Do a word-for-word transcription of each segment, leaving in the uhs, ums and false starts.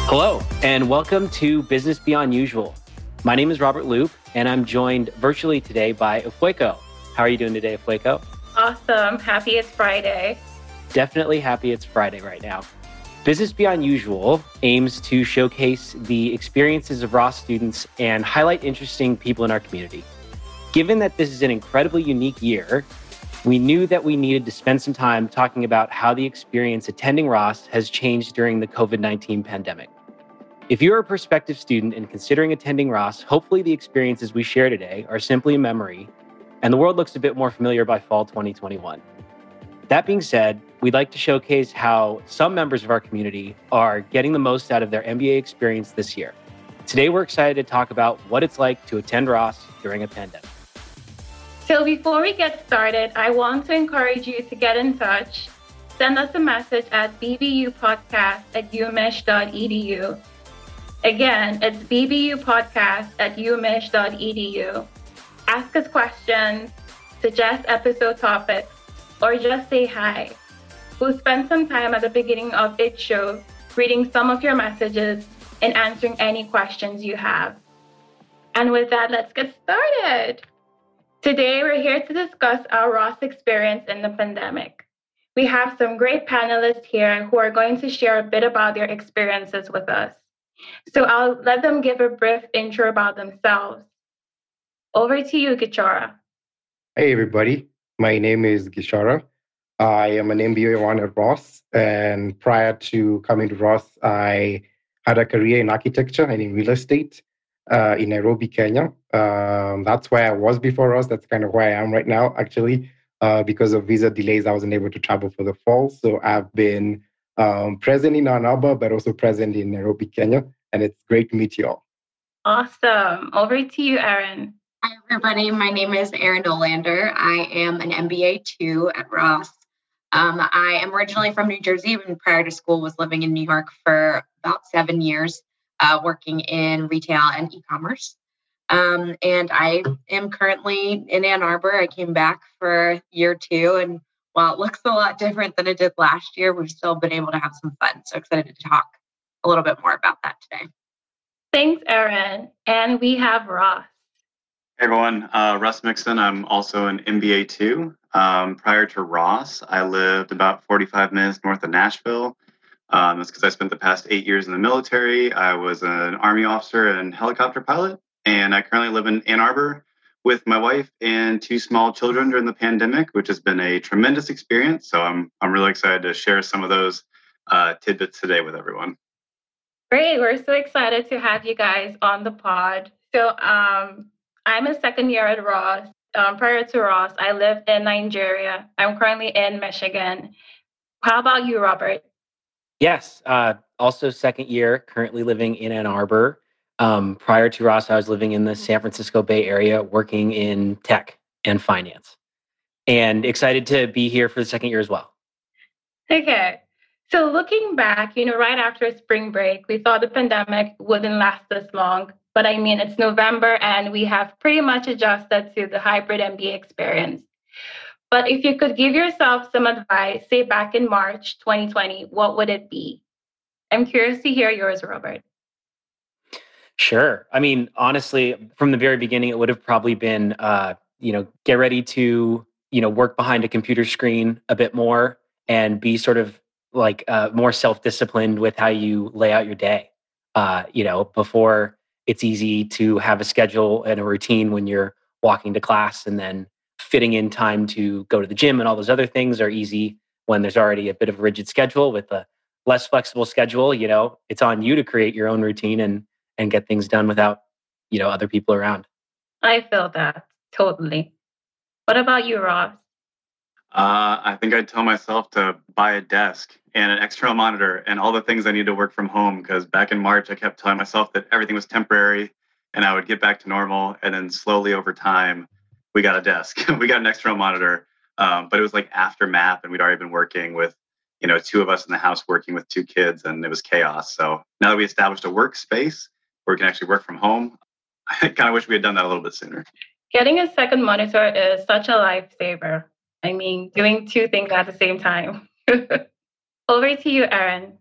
Hello, and welcome to Business Beyond Usual. My name is Robert Loop, and I'm joined virtually today by Efueko. How are you doing today, Efueko? Awesome. Happy it's Friday. Definitely happy it's Friday right now. Business Beyond Usual aims to showcase the experiences of Ross students and highlight interesting people in our community. Given that this is an incredibly unique year, we knew that we needed to spend some time talking about how the experience attending Ross has changed during the covid nineteen pandemic. If you're a prospective student and considering attending Ross, hopefully the experiences we share today are simply a memory, and the world looks a bit more familiar by fall twenty twenty-one. That being said, we'd like to showcase how some members of our community are getting the most out of their M B A experience this year. Today, we're excited to talk about what it's like to attend Ross during a pandemic. So before we get started, I want to encourage you to get in touch. Send us a message at b b u podcast at u m ich dot e d u. Again, it's b b u podcast at u m ich dot e d u. Ask us questions, suggest episode topics, or just say hi. We'll spend some time at the beginning of each show reading some of your messages and answering any questions you have. And with that, let's get started. Today, we're here to discuss our Ross experience in the pandemic. We have some great panelists here who are going to share a bit about their experiences with us. So I'll let them give a brief intro about themselves. Over to you, Gichora. Hey, everybody. My name is Gishara. I am an M B A one at Ross. And prior to coming to Ross, I had a career in architecture and in real estate uh, in Nairobi, Kenya. Um, that's where I was before Ross. That's kind of where I am right now, actually. Uh, because of visa delays, I wasn't able to travel for the fall. So I've been um, present in Ann Arbor, but also present in Nairobi, Kenya. And it's great to meet you all. Awesome. Over to you, Erin. Hi, everybody. My name is Erin Olander. I am an M B A two at Ross. Um, I am originally from New Jersey, and prior to school was living in New York for about seven years, uh, working in retail and e-commerce. Um, and I am currently in Ann Arbor. I came back for year two, and while it looks a lot different than it did last year, we've still been able to have some fun. So excited to talk a little bit more about that today. Thanks, Erin. And we have Ross. Hey everyone, uh, Russ Mixon. I'm also an M B A two. Um, prior to Ross, I lived about forty-five minutes north of Nashville. Um, that's because I spent the past eight years in the military. I was an Army officer and helicopter pilot, and I currently live in Ann Arbor with my wife and two small children during the pandemic, which has been a tremendous experience. So I'm I'm really excited to share some of those uh, tidbits today with everyone. Great. We're so excited to have you guys on the pod. So um, I'm a second year at Ross. Um, prior to Ross, I lived in Nigeria. I'm currently in Michigan. How about you, Robert? Yes, uh, also second year, currently living in Ann Arbor. Um, prior to Ross, I was living in the San Francisco Bay Area, working in tech and finance. And excited to be here for the second year as well. Okay. So looking back, you know, right after spring break, we thought the pandemic wouldn't last this long. But I mean, it's November and we have pretty much adjusted to the hybrid M B A experience. But if you could give yourself some advice, say back in March twenty twenty, what would it be? I'm curious to hear yours, Robert. Sure. I mean, honestly, from the very beginning, it would have probably been, uh, you know, get ready to, you know, work behind a computer screen a bit more and be sort of like uh, more self-disciplined with how you lay out your day. Uh, you know, before it's easy to have a schedule and a routine when you're walking to class, and then fitting in time to go to the gym and all those other things are easy when there's already a bit of a rigid schedule. With a less flexible schedule, you know, it's on you to create your own routine and and get things done without, you know, other people around. I feel that totally. What about you, Ross? Uh, I think I'd tell myself to buy a desk and an external monitor and all the things I need to work from home, because back in March, I kept telling myself that everything was temporary and I would get back to normal. And then slowly over time, we got a desk, we got an external monitor. Um, but it was like after M A P, and we'd already been working with, you know, two of us in the house working with two kids, and it was chaos. So now that we established a workspace where we can actually work from home, I kind of wish we had done that a little bit sooner. Getting a second monitor is such a lifesaver. I mean, doing two things at the same time. Over to you, Erin.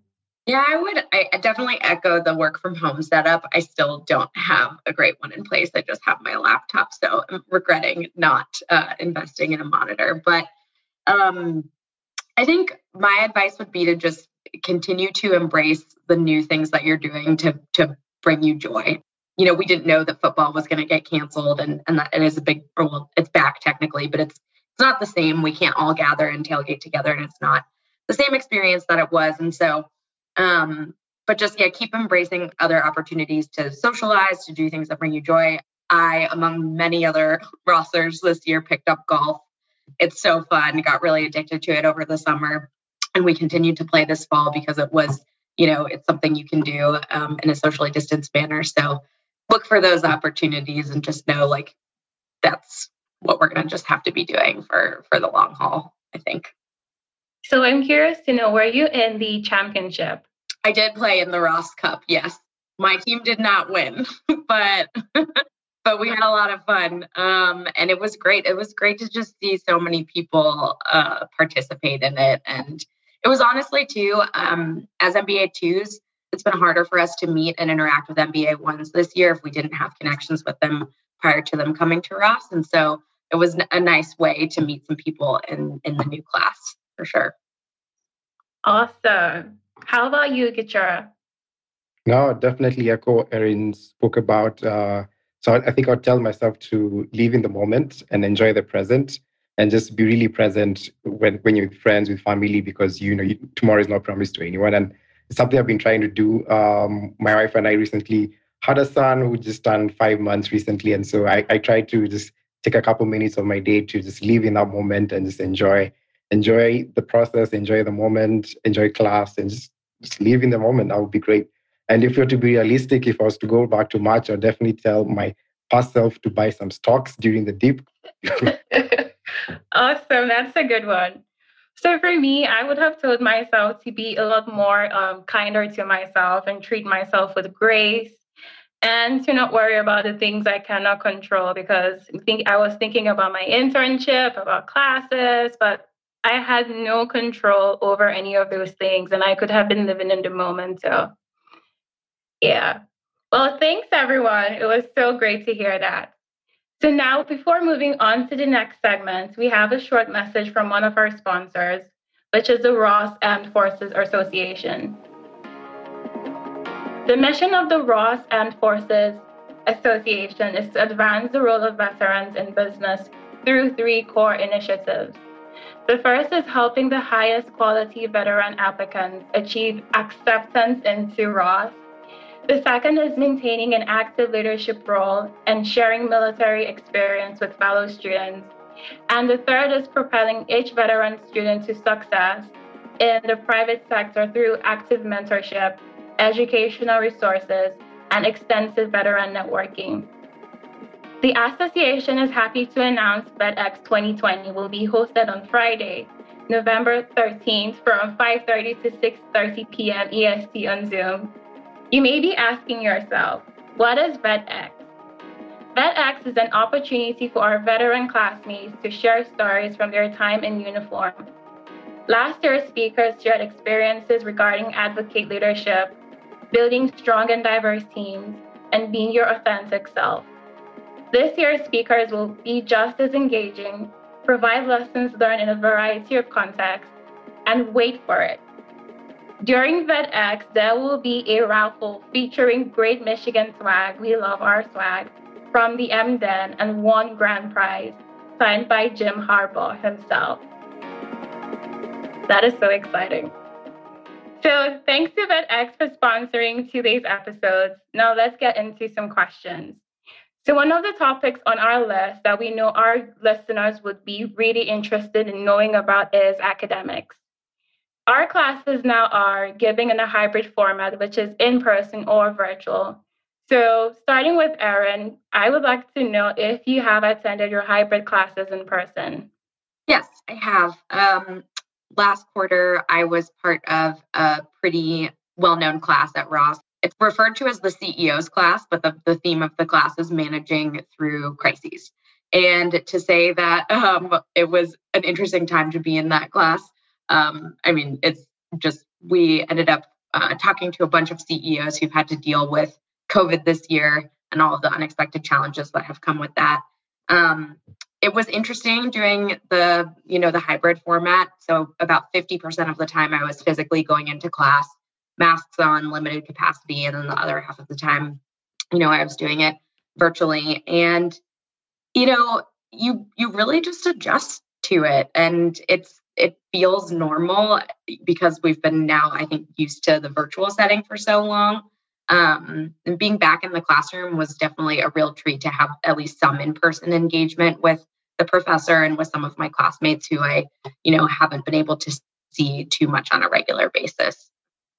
Yeah, I would I definitely echo the work from home setup. I still don't have a great one in place. I just have my laptop. So I'm regretting not uh, investing in a monitor. But um, I think my advice would be to just continue to embrace the new things that you're doing to, to bring you joy. You know, we didn't know that football was going to get canceled and, and that it is a big, or well, it's back technically, but it's it's not the same. We can't all gather and tailgate together, and it's not the same experience that it was. And so, um, but just, yeah, keep embracing other opportunities to socialize, to do things that bring you joy. I, among many other Rossers this year, picked up golf. It's so fun. Got really addicted to it over the summer. And we continued to play this fall because it was, you know, it's something you can do um, in a socially distanced manner. So look for those opportunities and just know like that's what we're going to just have to be doing for, for the long haul, I think. So I'm curious to know, were you in the championship? I did play in the Ross Cup, yes. My team did not win, but but we had a lot of fun. Um, and it was great. It was great to just see so many people uh, participate in it. And it was honestly, too, um, as N B A twos, it's been harder for us to meet and interact with N B A ones this year if we didn't have connections with them prior to them coming to Ross. And so it was a nice way to meet some people in, in the new class, for sure. Awesome. How about you, Gichara? No, definitely echo Erin spoke about. Uh, so I think I'll tell myself to live in the moment and enjoy the present and just be really present when, when you're with friends, with family, because, you know, you, tomorrow is not promised to anyone. And it's something I've been trying to do. Um, my wife and I recently had a son who just turned five months recently. And so I, I try to just take a couple minutes of my day to just live in that moment and just enjoy, enjoy the process, enjoy the moment, enjoy class, and just, just live in the moment. That would be great. And if you're to be realistic, if I was to go back to March, I'd definitely tell my past self to buy some stocks during the dip. Awesome. That's a good one. So for me, I would have told myself to be a lot more um, kinder to myself and treat myself with grace and to not worry about the things I cannot control, because I think I was thinking about my internship, about classes, but I had no control over any of those things, and I could have been living in the moment. So yeah. Well, thanks, everyone. It was so great to hear that. So now, before moving on to the next segment, we have a short message from one of our sponsors, which is the Ross Armed Forces Association. The mission of the Ross Armed Forces Association is to advance the role of veterans in business through three core initiatives. The first is helping the highest quality veteran applicants achieve acceptance into Ross. The second is maintaining an active leadership role and sharing military experience with fellow students. And the third is propelling each veteran student to success in the private sector through active mentorship, educational resources, and extensive veteran networking. The association is happy to announce VetX twenty twenty will be hosted on Friday, November thirteenth from five thirty to six thirty p.m. E S T on Zoom. You may be asking yourself, what is VetX? VetX is an opportunity for our veteran classmates to share stories from their time in uniform. Last year's speakers shared experiences regarding advocate leadership, building strong and diverse teams, and being your authentic self. This year's speakers will be just as engaging, provide lessons learned in a variety of contexts, and wait for it. During VetX, there will be a raffle featuring Great Michigan swag, we love our swag, from the M D E N and one grand prize, signed by Jim Harbaugh himself. That is so exciting. So thanks to VetX for sponsoring today's episodes. Now let's get into some questions. So one of the topics on our list that we know our listeners would be really interested in knowing about is academics. Our classes now are given in a hybrid format, which is in person or virtual. So starting with Erin, I would like to know if you have attended your hybrid classes in person. Yes, I have. Um, last quarter, I was part of a pretty well-known class at Ross. It's referred to as the C E O's class, but the, the theme of the class is managing through crises. And to say that um, it was an interesting time to be in that class, Um, I mean, it's just, we ended up uh, talking to a bunch of C E Os who've had to deal with COVID this year and all of the unexpected challenges that have come with that. Um, it was interesting doing the, you know, the hybrid format. So about fifty percent of the time I was physically going into class, masks on, limited capacity. And then the other half of the time, you know, I was doing it virtually. And, you know, you, you really just adjust to it. And it's, it feels normal because we've been now, I think, used to the virtual setting for so long. Um, and being back in the classroom was definitely a real treat to have at least some in-person engagement with the professor and with some of my classmates who I, you know, haven't been able to see too much on a regular basis.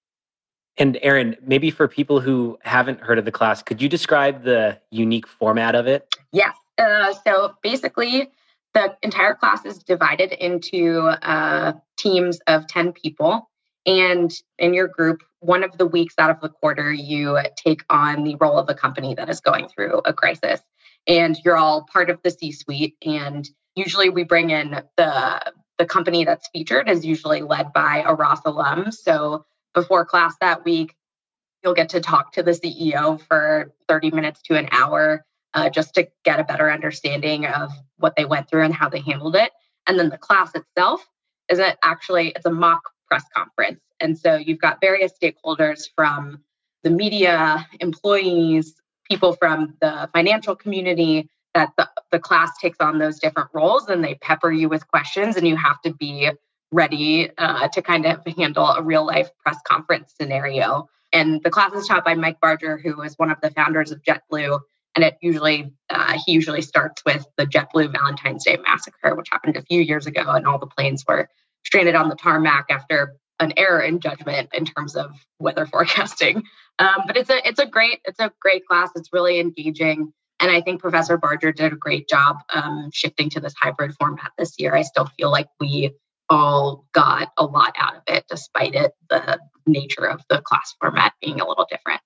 And Erin, maybe for people who haven't heard of the class, could you describe the unique format of it? Yes. Uh, so basically, the entire class is divided into uh, teams of ten people. And in your group, one of the weeks out of the quarter, you take on the role of a company that is going through a crisis. And you're all part of the C-suite. And usually we bring in the, the company that's featured is usually led by a Ross alum. So before class that week, you'll get to talk to the C E O for thirty minutes to an hour uh, just to get a better understanding of what they went through and how they handled it. And then the class itself is it actually, it's a mock press conference. And so you've got various stakeholders from the media, employees, people from the financial community, that the, the class takes on those different roles and they pepper you with questions and you have to be ready uh, to kind of handle a real life press conference scenario. And the class is taught by Mike Barger, who is one of the founders of JetBlue. And it usually, uh, he usually starts with the JetBlue Valentine's Day massacre, which happened a few years ago. And all the planes were stranded on the tarmac after an error in judgment in terms of weather forecasting. Um, but it's a it's a great it's a great class. It's really engaging, and I think Professor Barger did a great job um, shifting to this hybrid format this year. I still feel like we all got a lot out of it, despite it the nature of the class format being a little different.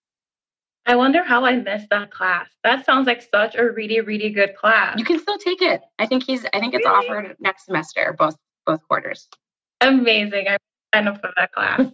I wonder how I missed that class. That sounds like such a really, really good class. You can still take it. I think he's. I think it's Really? offered next semester, both both quarters. Amazing. I signed up for that class.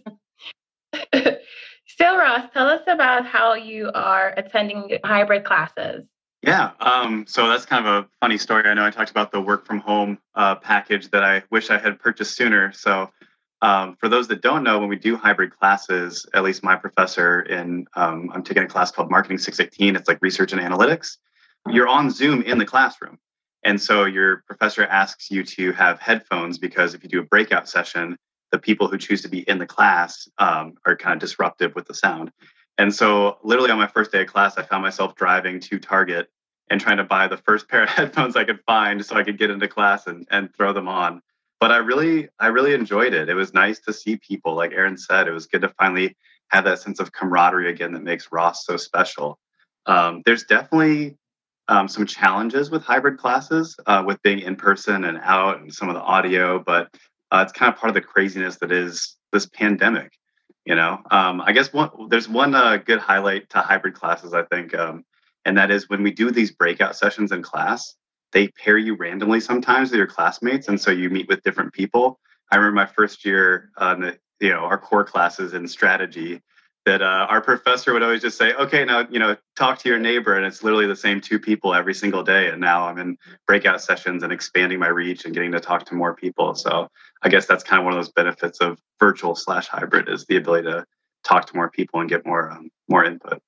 So, Ross, tell us about how you are attending hybrid classes. Yeah, um, so that's kind of a funny story. I know I talked about the work from home uh, package that I wish I had purchased sooner. So um, for those that don't know, when we do hybrid classes, at least my professor in, um, I'm taking a class called Marketing six eighteen. It's like research and analytics. You're on Zoom in the classroom. And so your professor asks you to have headphones because if you do a breakout session, the people who choose to be in the class um, are kind of disruptive with the sound. And so literally on my first day of class, I found myself driving to Target and trying to buy the first pair of headphones I could find so I could get into class and, and throw them on. But I really, I really enjoyed it. It was nice to see people. Like Erin said, it was good to finally have that sense of camaraderie again that makes Ross so special. Um, there's definitely um, some challenges with hybrid classes, uh, with being in person and out and some of the audio, but uh, it's kind of part of the craziness that is this pandemic. You know, um, I guess one, there's one uh, good highlight to hybrid classes, I think, um, and that is when we do these breakout sessions in class, they pair you randomly sometimes with your classmates, and so you meet with different people. I remember my first year, uh, the, you know, our core classes in strategy, that uh, our professor would always just say, okay, now, you know, talk to your neighbor. And it's literally the same two people every single day. And now I'm in breakout sessions and expanding my reach and getting to talk to more people. So I guess that's kind of one of those benefits of virtual slash hybrid is the ability to talk to more people and get more, um, more input.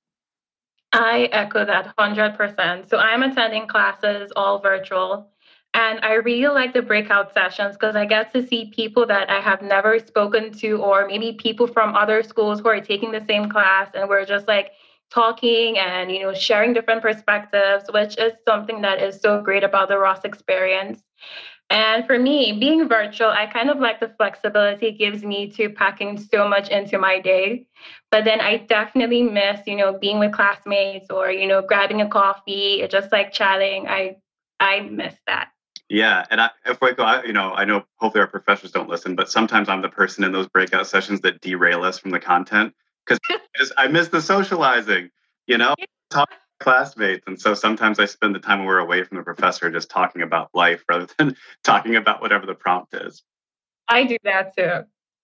I echo that one hundred percent. So I'm attending classes all virtual. And I really like the breakout sessions because I get to see people that I have never spoken to, or maybe people from other schools who are taking the same class. And we're just like talking and, you know, sharing different perspectives, which is something that is so great about the Ross experience. And for me, being virtual, I kind of like the flexibility it gives me to packing so much into my day. But then I definitely miss, you know, being with classmates or, you know, grabbing a coffee, just like chatting. I I miss that. Yeah, and I, if we go, I, you know, I know hopefully our professors don't listen, but sometimes I'm the person in those breakout sessions that derail us from the content because just I miss the socializing, you know, talking to classmates, and so sometimes I spend the time when we're away from the professor just talking about life rather than talking about whatever the prompt is. I do that too.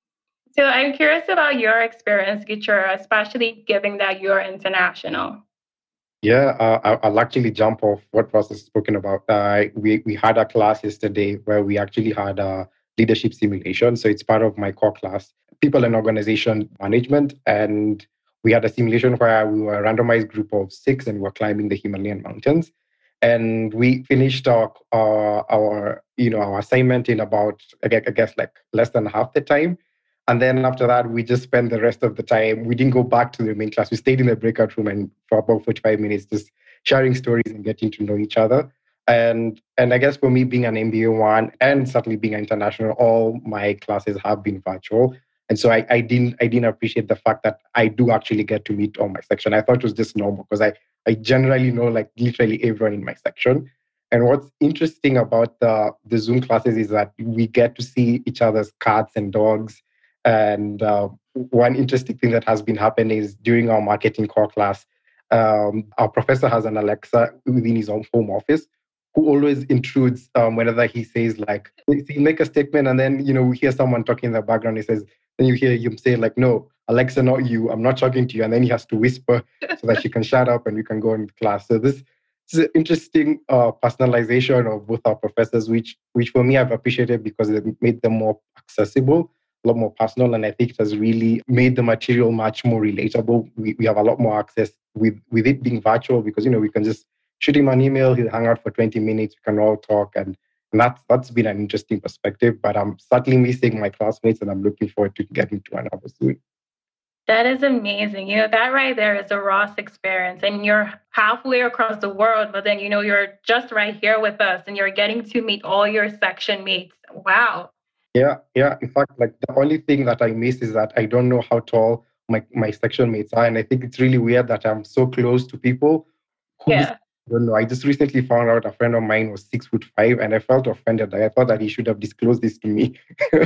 So I'm curious about your experience, Gichura, especially given that you're international. Yeah, uh, I- I'll actually jump off what Ross has spoken about. Uh, we we had a class yesterday where we actually had a leadership simulation. So it's part of my core class, people and organization management, and we had a simulation where we were a randomized group of six and we were climbing the Himalayan mountains. And we finished our our, our you know our assignment in about I gue- I guess like less than half the time. And then after that, we just spent the rest of the time. We didn't go back to the main class. We stayed in the breakout room and for about forty-five minutes, just sharing stories and getting to know each other. And and I guess for me, being an M B A one and certainly being an international, all my classes have been virtual. And so I, I didn't I didn't appreciate the fact that I do actually get to meet all my section. I thought it was just normal because I, I generally know like literally everyone in my section. And what's interesting about the, the Zoom classes is that we get to see each other's cats and dogs. And uh, one interesting thing that has been happening is during our marketing core class, um, our professor has an Alexa within his own home office who always intrudes um, whenever he says like, he make a statement and then, you know, we hear someone talking in the background. He says, then you hear him say like, no, Alexa, not you. I'm not talking to you. And then he has to whisper so that she can shut up and we can go in class. So this, this is an interesting uh, personalization of both our professors, which, which for me I've appreciated because it made them more accessible, a lot more personal, and I think it has really made the material much more relatable. We, we have a lot more access with, with it being virtual because, you know, we can just shoot him an email, he'll hang out for twenty minutes, we can all talk. And, and that's, that's been an interesting perspective, but I'm certainly missing my classmates and I'm looking forward to getting to another soon. That is amazing. You know, that right there is a Ross experience. And you're halfway across the world, but then, you know, you're just right here with us and you're getting to meet all your section mates. Wow. Yeah, yeah. In fact, like the only thing that I miss is that I don't know how tall my, my section mates are. And I think it's really weird that I'm so close to people who Yeah. I don't know. I just recently found out a friend of mine was six foot five and I felt offended. I thought that he should have disclosed this to me.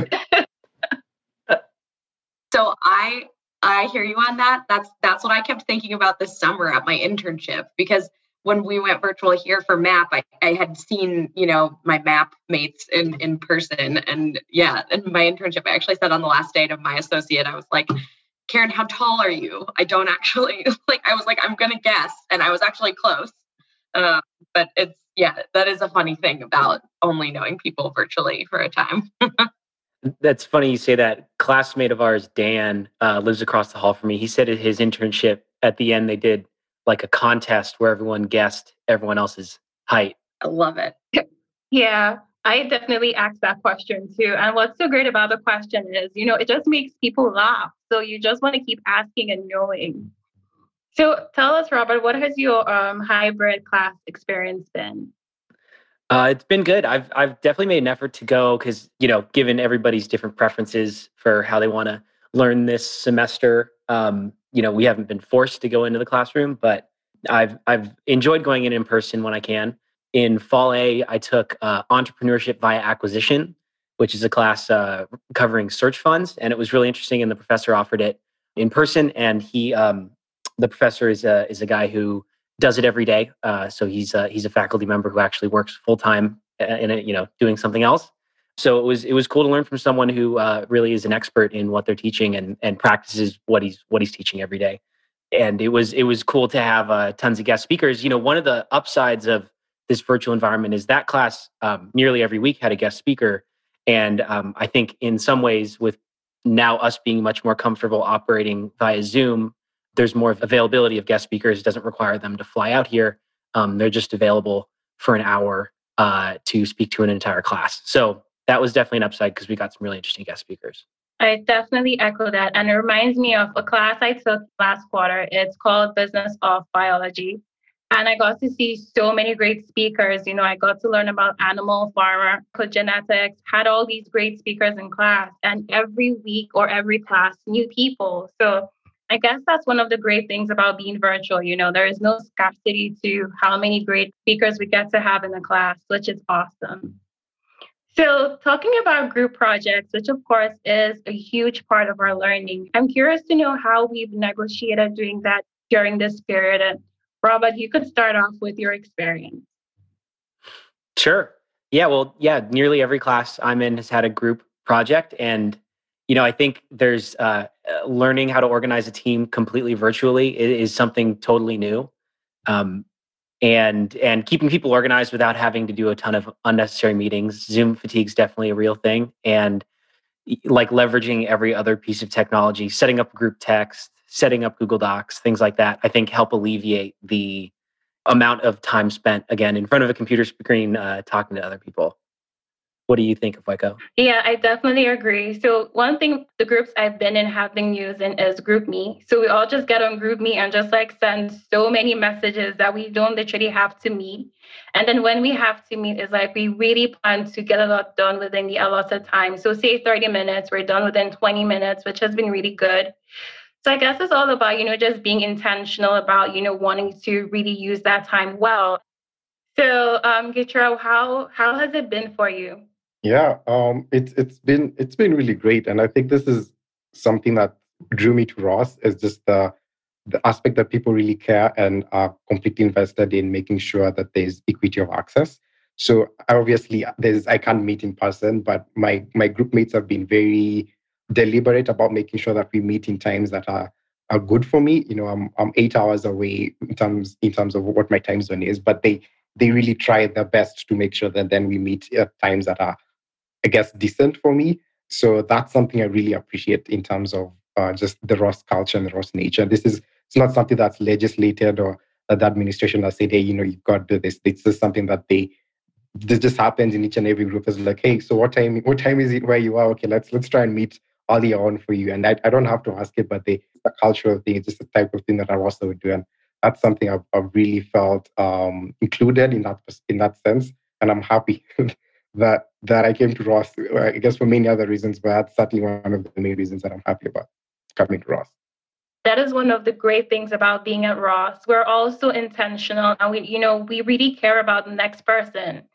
So I I hear you on that. That's that's what I kept thinking about this summer at my internship, because when we went virtual here for MAP, I, I had seen, you know, my MAP mates in, in person. And yeah, in my internship, I actually said on the last day to my associate, I was like, Karen, how tall are you? I don't actually, like, I was like, I'm going to guess. And I was actually close. Uh, but it's, yeah, that is a funny thing about only knowing people virtually for a time. That's funny you say that. Classmate of ours, Dan, uh, lives across the hall from me. He said at his internship, at the end, they did like a contest where everyone guessed everyone else's height. I love it. Yeah, I definitely asked that question too. And what's so great about the question is, you know, it just makes people laugh. So you just want to keep asking and knowing. So tell us, Robert, what has your um, hybrid class experience been? Uh, it's been good. I've I've definitely made an effort to go because, you know, given everybody's different preferences for how they want to learn this semester, um, you know, we haven't been forced to go into the classroom, but I've I've enjoyed going in in person when I can. In fall A, I took uh, entrepreneurship via acquisition, which is a class uh, covering search funds, and it was really interesting. And the professor offered it in person, and he, um, the professor is a is a guy who does it every day. Uh, so he's a, he's a faculty member who actually works full time in it, you know, doing something else. So it was it was cool to learn from someone who uh, really is an expert in what they're teaching and and practices what he's what he's teaching every day. And it was it was cool to have uh, tons of guest speakers. You know, one of the upsides of this virtual environment is that class um, nearly every week had a guest speaker. And um, I think in some ways, with now us being much more comfortable operating via Zoom, there's more availability of guest speakers. It doesn't require them to fly out here. Um, they're just available for an hour uh, to speak to an entire class. So that was definitely an upside because we got some really interesting guest speakers. I definitely echo that. And it reminds me of a class I took last quarter. It's called Business of Biology. And I got to see so many great speakers. You know, I got to learn about animal pharmacogenetics, had all these great speakers in class. And every week or every class, new people. So I guess that's one of the great things about being virtual. You know, there is no scarcity to how many great speakers we get to have in the class, which is awesome. So talking about group projects, which of course is a huge part of our learning, I'm curious to know how we've negotiated doing that during this period. And Robert, you could start off with your experience. Sure. Yeah, well, yeah, nearly every class I'm in has had a group project. And, you know, I think there's uh, learning how to organize a team completely virtually is something totally new. Um, and and keeping people organized without having to do a ton of unnecessary meetings. Zoom fatigue is definitely a real thing. And like leveraging every other piece of technology, setting up group text, setting up Google Docs, things like that, I think help alleviate the amount of time spent, again, in front of a computer screen uh, talking to other people. What do you think of Waco? Yeah, I definitely agree. So one thing the groups I've been in have been using is GroupMe. So we all just get on GroupMe and just like send so many messages that we don't literally have to meet. And then when we have to meet, it's like we really plan to get a lot done within the allotted time. So say thirty minutes, we're done within twenty minutes, which has been really good. So I guess it's all about, you know, just being intentional about, you know, wanting to really use that time well. So um, Gitro, how how has it been for you? Yeah, um, it's it's been it's been really great, and I think this is something that drew me to Ross is just the the aspect that people really care and are completely invested in making sure that there's equity of access. So obviously, there's I can't meet in person, but my my group mates have been very deliberate about making sure that we meet in times that are are good for me. You know, I'm I'm eight hours away in terms in terms of what my time zone is, but they they really try their best to make sure that then we meet at times that are, I guess, decent for me. So that's something I really appreciate in terms of uh, just the Ross culture and the Ross nature. This is it's not something that's legislated or that the administration has said, hey, you know, you've got to do this. It's just something that they this just happens in each and every group. Is like, hey, so what time? What time is it where you are? Okay, let's let's try and meet earlier on for you. And I, I don't have to ask it, but they, the cultural thing is just the type of thing that I also would do, and that's something I've, I've really felt um, included in that in that sense. And I'm happy that that I came to Ross, I guess for many other reasons, but that's certainly one of the main reasons that I'm happy about coming to Ross. That is one of the great things about being at Ross. We're also intentional and we, you know, we really care about the next person.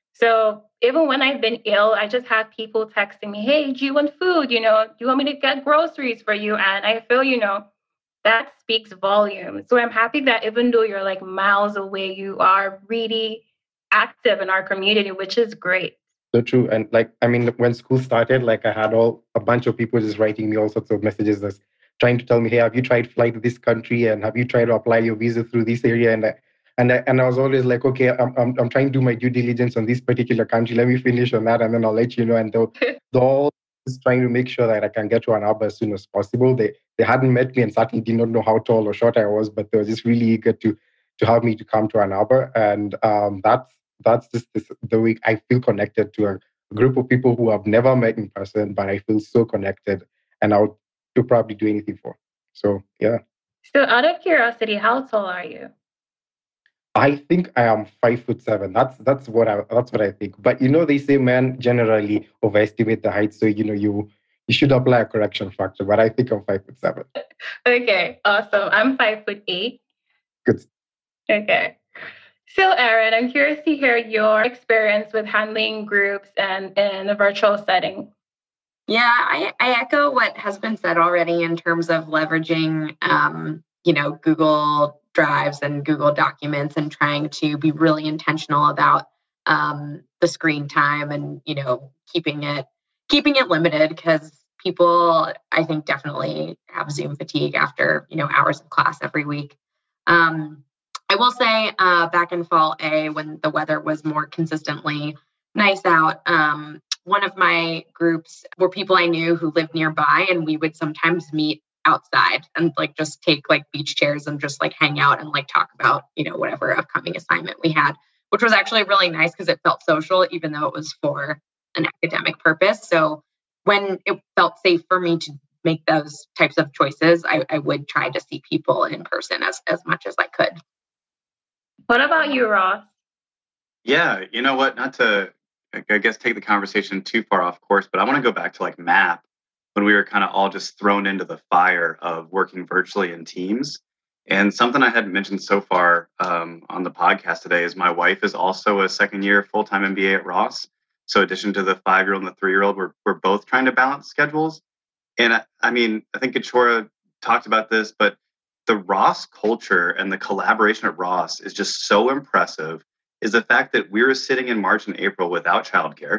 So even when I've been ill, I just have people texting me, hey, do you want food? You know, do you want me to get groceries for you? And I feel, you know, that speaks volumes. So I'm happy that even though you're like miles away, you are really active in our community, which is great. So true. And like, I mean, when school started, like I had all a bunch of people just writing me all sorts of messages that's trying to tell me, hey, have you tried fly to this country? And have you tried to apply your visa through this area? And I, and I, and I was always like, okay, I'm, I'm I'm trying to do my due diligence on this particular country. Let me finish on that, and then I'll let you know. And they're, they're all just trying to make sure that I can get to Ann Arbor as soon as possible. They they hadn't met me and certainly did not know how tall or short I was, but they were just really eager to to have me to come to Ann Arbor. And um, that's that's just this, the way I feel connected to a group of people who I've never met in person, but I feel so connected, and I would to probably do anything for. So yeah. So out of curiosity, how tall are you? I think I am five foot seven. That's that's what I that's what I think. But you know, they say men generally overestimate the height, so you know you you should apply a correction factor. But I think I'm five foot seven. Okay, awesome. I'm five foot eight. Good. Okay. So, Aaron, I'm curious to hear your experience with handling groups and in a virtual setting. Yeah, I, I echo what has been said already in terms of leveraging, um, you know, Google Drives and Google Documents and trying to be really intentional about um, the screen time and, you know, keeping it keeping it limited because people, I think, definitely have Zoom fatigue after, you know, hours of class every week. Um, I will say uh, back in fall A, when the weather was more consistently nice out, um, one of my groups were people I knew who lived nearby, and we would sometimes meet outside and like just take like beach chairs and just like hang out and like talk about, you know, whatever upcoming assignment we had, which was actually really nice because it felt social, even though it was for an academic purpose. So when it felt safe for me to make those types of choices, I, I would try to see people in person as, as much as I could. What about you, Ross? Yeah, you know what? Not to, I guess, take the conversation too far off course, but I want to go back to like MAP when we were kind of all just thrown into the fire of working virtually in teams. And something I hadn't mentioned so far um, on the podcast today is my wife is also a second year full-time M B A at Ross. So in addition to the five-year-old and the three-year-old, we're, we're both trying to balance schedules. And I, I mean, I think Gitchora talked about this, but the Ross culture and the collaboration at Ross is just so impressive. Is the fact that we were sitting in March and April without childcare.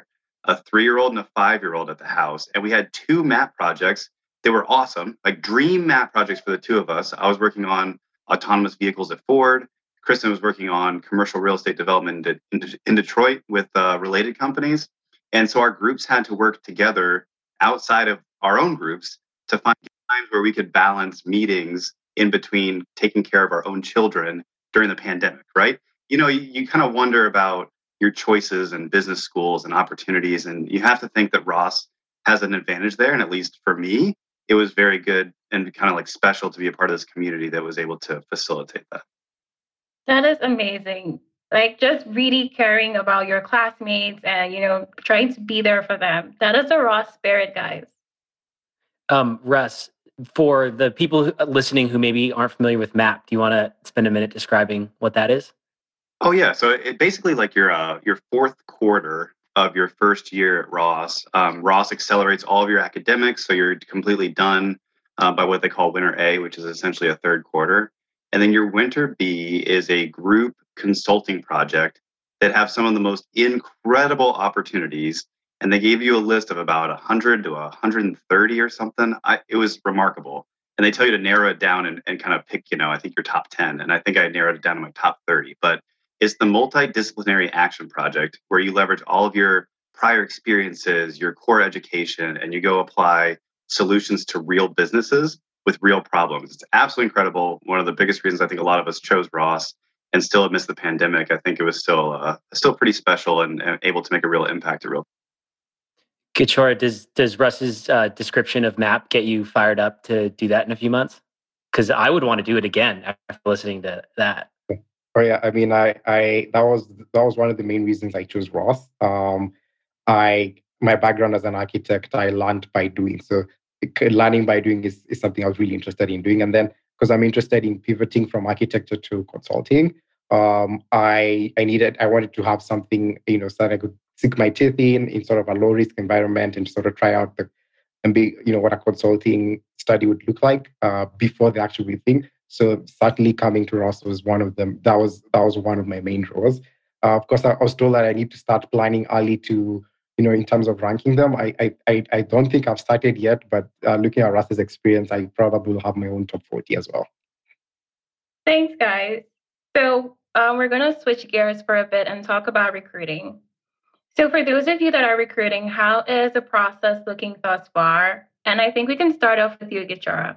a three-year-old and a five-year-old at the house. And we had two map projects. They were awesome, like dream map projects for the two of us. I was working on autonomous vehicles at Ford. Kristen was working on commercial real estate development in, De- in Detroit with uh, related companies. And so our groups had to work together outside of our own groups to find times where we could balance meetings in between taking care of our own children during the pandemic, right? You know, you, you kind of wonder about your choices and business schools and opportunities. And you have to think that Ross has an advantage there. And at least for me, it was very good and kind of like special to be a part of this community that was able to facilitate that. That is amazing. Like just really caring about your classmates and, you know, trying to be there for them. That is a Ross spirit, guys. Um, Russ, for the people who, listening who maybe aren't familiar with MAP, do you want to spend a minute describing what that is? Oh yeah, so it basically like your uh, your fourth quarter of your first year at Ross. Um, Ross accelerates all of your academics, so you're completely done uh, by what they call Winter A, which is essentially a third quarter. And then your Winter B is a group consulting project that have some of the most incredible opportunities. And they gave you a list of about one hundred to one hundred thirty or something. I, it was remarkable. And they tell you to narrow it down and, and kind of pick, you know, I think your top ten. And I think I narrowed it down to my top thirty. But it's the multidisciplinary action project where you leverage all of your prior experiences, your core education, and you go apply solutions to real businesses with real problems. It's absolutely incredible. One of the biggest reasons I think a lot of us chose Ross and still amidst the pandemic, I think it was still uh, still pretty special and, and able to make a real impact. A real. Kishore, does does Russ's uh, description of MAP get you fired up to do that in a few months? Because I would want to do it again after listening to that. Oh yeah, I mean, I, I that was that was one of the main reasons I chose Ross. Um, I my background as an architect, I learned by doing. So learning by doing is, is something I was really interested in doing. And then because I'm interested in pivoting from architecture to consulting, um, I I needed I wanted to have something, you know, so that I could sink my teeth in in sort of a low risk environment and sort of try out the and be, you know, what a consulting study would look like uh, before the actual real thing. So certainly coming to Ross was one of them. That was that was one of my main draws. Uh, of course, I was told that I need to start planning early to, you know, in terms of ranking them. I I I don't think I've started yet, but uh, looking at Russ's experience, I probably will have my own top forty as well. Thanks, guys. So um, we're going to switch gears for a bit and talk about recruiting. So for those of you that are recruiting, how is the process looking thus far? And I think we can start off with you, Gichara.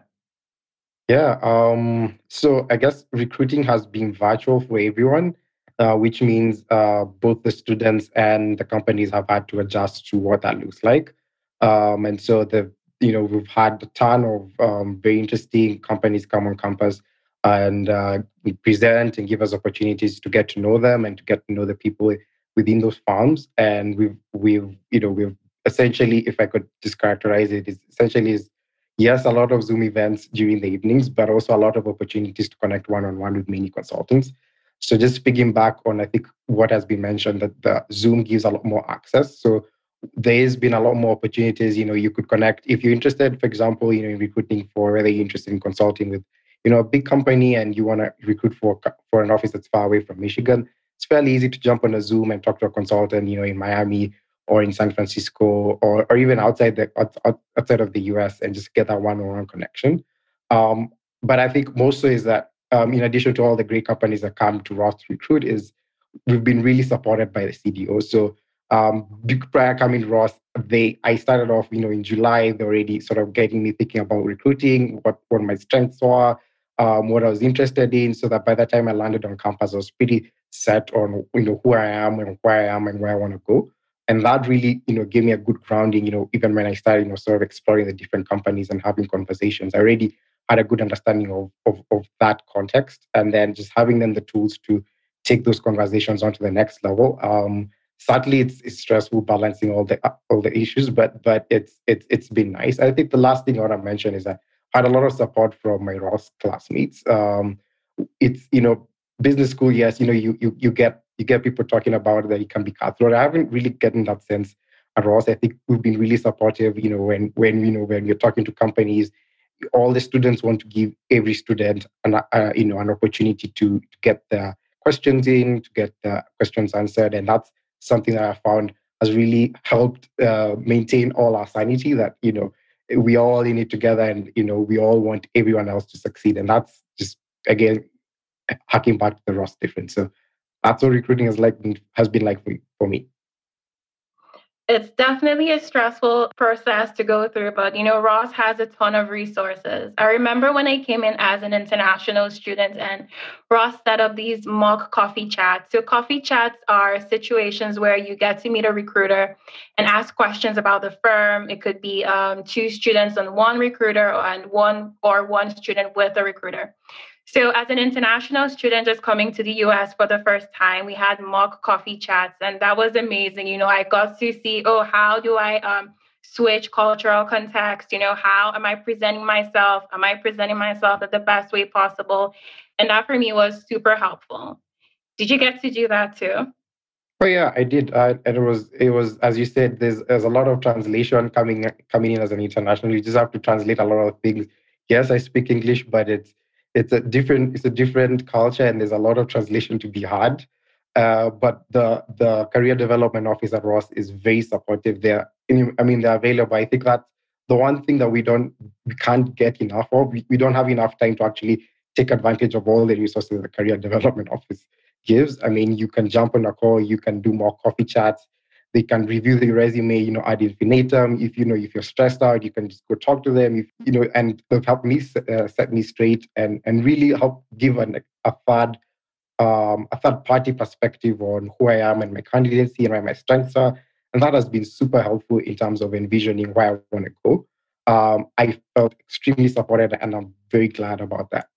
Yeah, um, so I guess recruiting has been virtual for everyone, uh, which means uh, both the students and the companies have had to adjust to what that looks like. Um, and so the you know we've had a ton of um, very interesting companies come on campus and uh, present and give us opportunities to get to know them and to get to know the people within those firms. And we've we've you know we've essentially, if I could just characterize it, is essentially is yes, a lot of Zoom events during the evenings, but also a lot of opportunities to connect one-on-one with many consultants. So just picking back on, I think, what has been mentioned, that the Zoom gives a lot more access. So there's been a lot more opportunities. You know, you could connect if you're interested, for example, you know, in recruiting for whether you're interested in consulting with, you know, a big company and you want to recruit for for an office that's far away from Michigan. It's fairly easy to jump on a Zoom and talk to a consultant, you know, in Miami or in San Francisco, or, or even outside the outside of the U S, and just get that one-on-one connection. Um, but I think most so is that, um, in addition to all the great companies that come to Ross to recruit, is we've been really supported by the C D O. So um, prior coming to Ross, they I started off, you know, in July. They're already sort of getting me thinking about recruiting, what what my strengths were, um, what I was interested in, so that by the time I landed on campus, I was pretty set on, you know, who I am and where I am and where I want to go. And that really, you know, gave me a good grounding, you know, even when I started, you know, sort of exploring the different companies and having conversations. I already had a good understanding of, of, of that context. And then just having them the tools to take those conversations onto the next level. Um, certainly, it's, it's stressful balancing all the all the issues, but but it's it's it's been nice. I think the last thing I want to mention is that I had a lot of support from my Ross classmates. Um, it's, you know, business school, yes, you know, you you you get you get people talking about that it can be cutthroat. I haven't really gotten that sense at Ross. I think we've been really supportive, you know, when when you know when you're talking to companies, all the students want to give every student an uh, you know an opportunity to, to get the questions in, to get the questions answered, and that's something that I found has really helped uh, maintain all our sanity, that, you know, we are all in it together, and, you know, we all want everyone else to succeed. And that's just, again, harking back to the Ross difference. So that's what recruiting has like has been like for, for me. It's definitely a stressful process to go through, but you know, Ross has a ton of resources. I remember when I came in as an international student and Ross set up these mock coffee chats. So coffee chats are situations where you get to meet a recruiter and ask questions about the firm. It could be um, two students and one recruiter, and one or one student with a recruiter. So as an international student just coming to the U S for the first time, we had mock coffee chats, and that was amazing. You know, I got to see, oh, how do I um, switch cultural context? You know, how am I presenting myself? Am I presenting myself in the best way possible? And that for me was super helpful. Did you get to do that too? Oh yeah, I did. Uh, and it was it was as you said. There's there's a lot of translation coming coming in as an international. You just have to translate a lot of things. Yes, I speak English, but it's it's a different it's a different culture, and there's a lot of translation to be had. Uh, but the the career development office at Ross is very supportive. They're I mean they're available. I think that's the one thing that we don't we can't get enough of. We, we don't have enough time to actually take advantage of all the resources the career development office gives. I mean, you can jump on a call, you can do more coffee chats, they can review the resume, you know, ad infinitum. If you know, if you're stressed out, you can just go talk to them, if you know, and they've helped me uh, set me straight and and really help give an, a third um, a third party perspective on who I am and my candidacy and where my strengths are. And that has been super helpful in terms of envisioning where I want to go. Um, I felt extremely supported, and I'm very glad about that.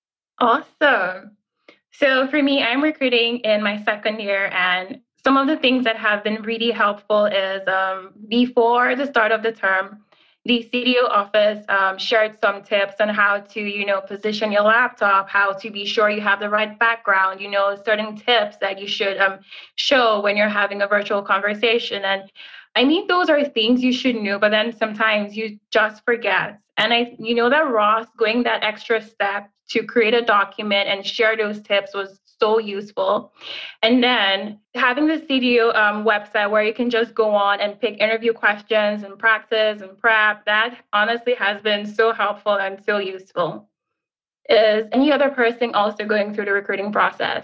Awesome. So for me, I'm recruiting in my second year, and some of the things that have been really helpful is um, before the start of the term, the C D O office um, shared some tips on how to, you know, position your laptop, how to be sure you have the right background, you know, certain tips that you should um, show when you're having a virtual conversation. And I mean, those are things you should know, but then sometimes you just forget. And I, you know, that Ross going that extra step to create a document and share those tips was so useful. And then having the C D O um, website where you can just go on and pick interview questions and practice and prep, that honestly has been so helpful and so useful. Is any other person also going through the recruiting process?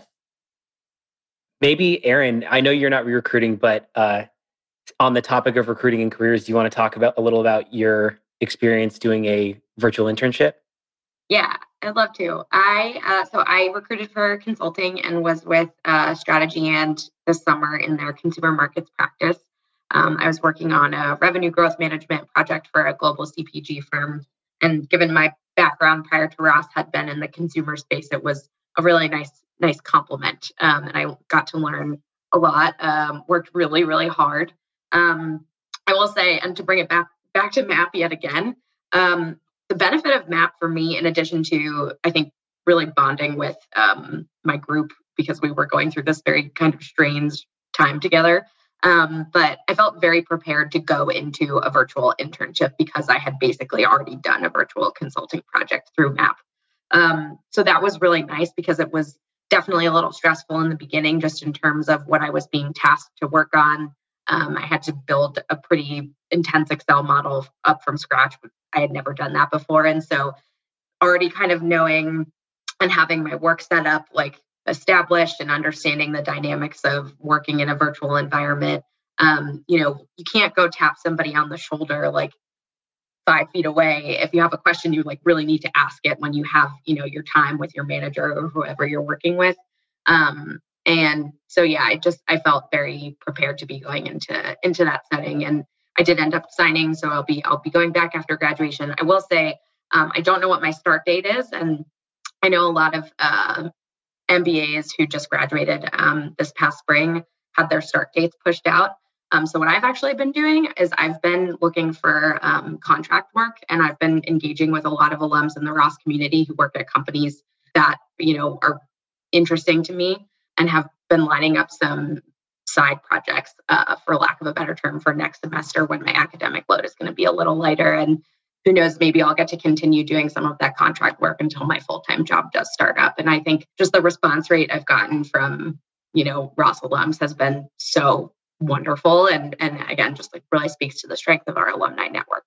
Maybe Aaron, I know you're not recruiting, but uh, on the topic of recruiting and careers, do you want to talk about a little about your experience doing a virtual internship? Yeah, I'd love to. I uh, so I recruited for consulting and was with uh, Strategy and this summer in their consumer markets practice. Um, I was working on a revenue growth management project for a global C P G firm. And given my background prior to Ross had been in the consumer space, it was a really nice, nice compliment. Um, and I got to learn a lot, um, worked really, really hard. Um, I will say, and to bring it back, back to MAP yet again, um, the benefit of MAP for me, in addition to, I think, really bonding with um, my group because we were going through this very kind of strange time together, um, but I felt very prepared to go into a virtual internship because I had basically already done a virtual consulting project through MAP. Um, so that was really nice because it was definitely a little stressful in the beginning, just in terms of what I was being tasked to work on. Um, I had to build a pretty intense Excel model up from scratch. I had never done that before. And so already kind of knowing and having my work set up, like established and understanding the dynamics of working in a virtual environment. Um, you know, you can't go tap somebody on the shoulder like five feet away. If you have a question, you like really need to ask it when you have, you know, your time with your manager or whoever you're working with. Um, And so, yeah, I just, I felt very prepared to be going into, into that setting. And I did end up signing. So I'll be, I'll be going back after graduation. I will say, um, I don't know what my start date is. And I know a lot of uh, M B As who just graduated um, this past spring had their start dates pushed out. Um, so what I've actually been doing is I've been looking for um, contract work, and I've been engaging with a lot of alums in the Ross community who work at companies that, you know, are interesting to me, and have been lining up some side projects, uh, for lack of a better term, for next semester when my academic load is going to be a little lighter. And who knows, maybe I'll get to continue doing some of that contract work until my full-time job does start up. And I think just the response rate I've gotten from, you know, Ross alums has been so wonderful. And, and again, just like really speaks to the strength of our alumni network.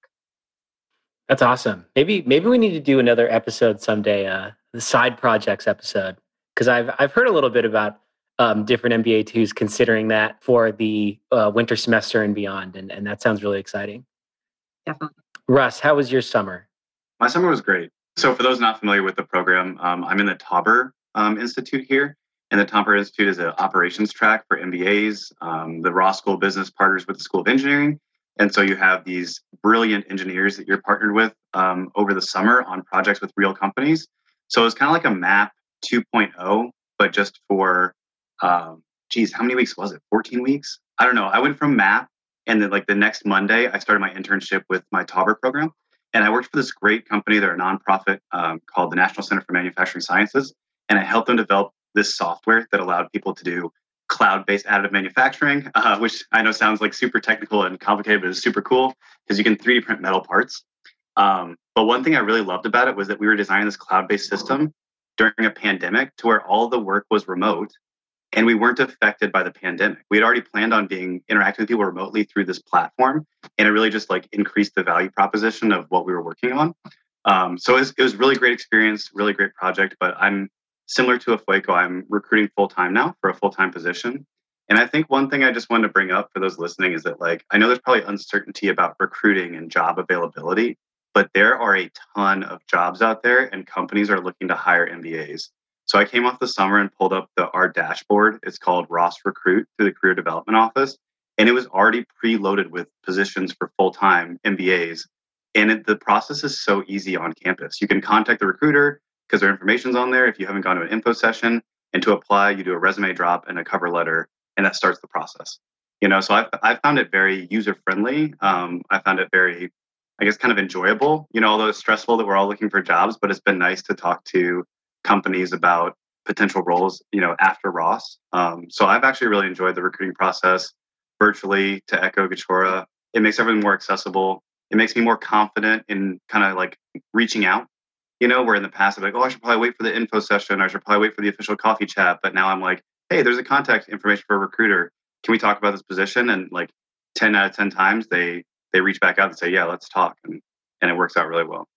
That's awesome. Maybe maybe we need to do another episode someday, uh, the side projects episode, because I've I've heard a little bit about um, different M B A twos considering that for the uh, winter semester and beyond, and, and that sounds really exciting. Definitely. Russ, how was your summer? My summer was great. So for those not familiar with the program, um, I'm in the Tauber um, Institute here. And the Tauber Institute is an operations track for M B As. Um, the Ross School of Business partners with the School of Engineering. And so you have these brilliant engineers that you're partnered with um, over the summer on projects with real companies. So it's kind of like a MAP two point oh, but just for, um, geez, how many weeks was it? fourteen weeks? I don't know. I went from MAP, and then like the next Monday, I started my internship with my Tauber program. And I worked for this great company. They're a nonprofit um, called the National Center for Manufacturing Sciences. And I helped them develop this software that allowed people to do cloud-based additive manufacturing, uh, which I know sounds like super technical and complicated, but it's super cool because you can three D print metal parts. Um, but one thing I really loved about it was that we were designing this cloud-based system during a pandemic to where all the work was remote, and we weren't affected by the pandemic. We had already planned on being interacting with people remotely through this platform, and it really just like increased the value proposition of what we were working on. Um, so it was, it was really great experience, really great project, but I'm similar to Afueco, I'm recruiting full-time now for a full-time position. And I think one thing I just wanted to bring up for those listening is that, like, I know there's probably uncertainty about recruiting and job availability, but there are a ton of jobs out there and companies are looking to hire M B As. So I came off the summer and pulled up the our dashboard. It's called Ross Recruit through the Career Development Office. And it was already preloaded with positions for full-time M B As. And it, the process is so easy on campus. You can contact the recruiter because their information's on there if you haven't gone to an info session. And to apply, you do a resume drop and a cover letter, and that starts the process. You know, so I I found it very user-friendly. Um, I found it very, I guess, kind of enjoyable. You know, although it's stressful that we're all looking for jobs, but it's been nice to talk to companies about potential roles, you know, after Ross. Um, so I've actually really enjoyed the recruiting process virtually, to echo Gishora. It makes everything more accessible. It makes me more confident in kind of like reaching out. You know, where in the past I'm like, oh, I should probably wait for the info session. I should probably wait for the official coffee chat. But now I'm like, hey, there's a contact information for a recruiter. Can we talk about this position? And like ten out of ten times they they reach back out and say, yeah, let's talk. And, and it works out really well.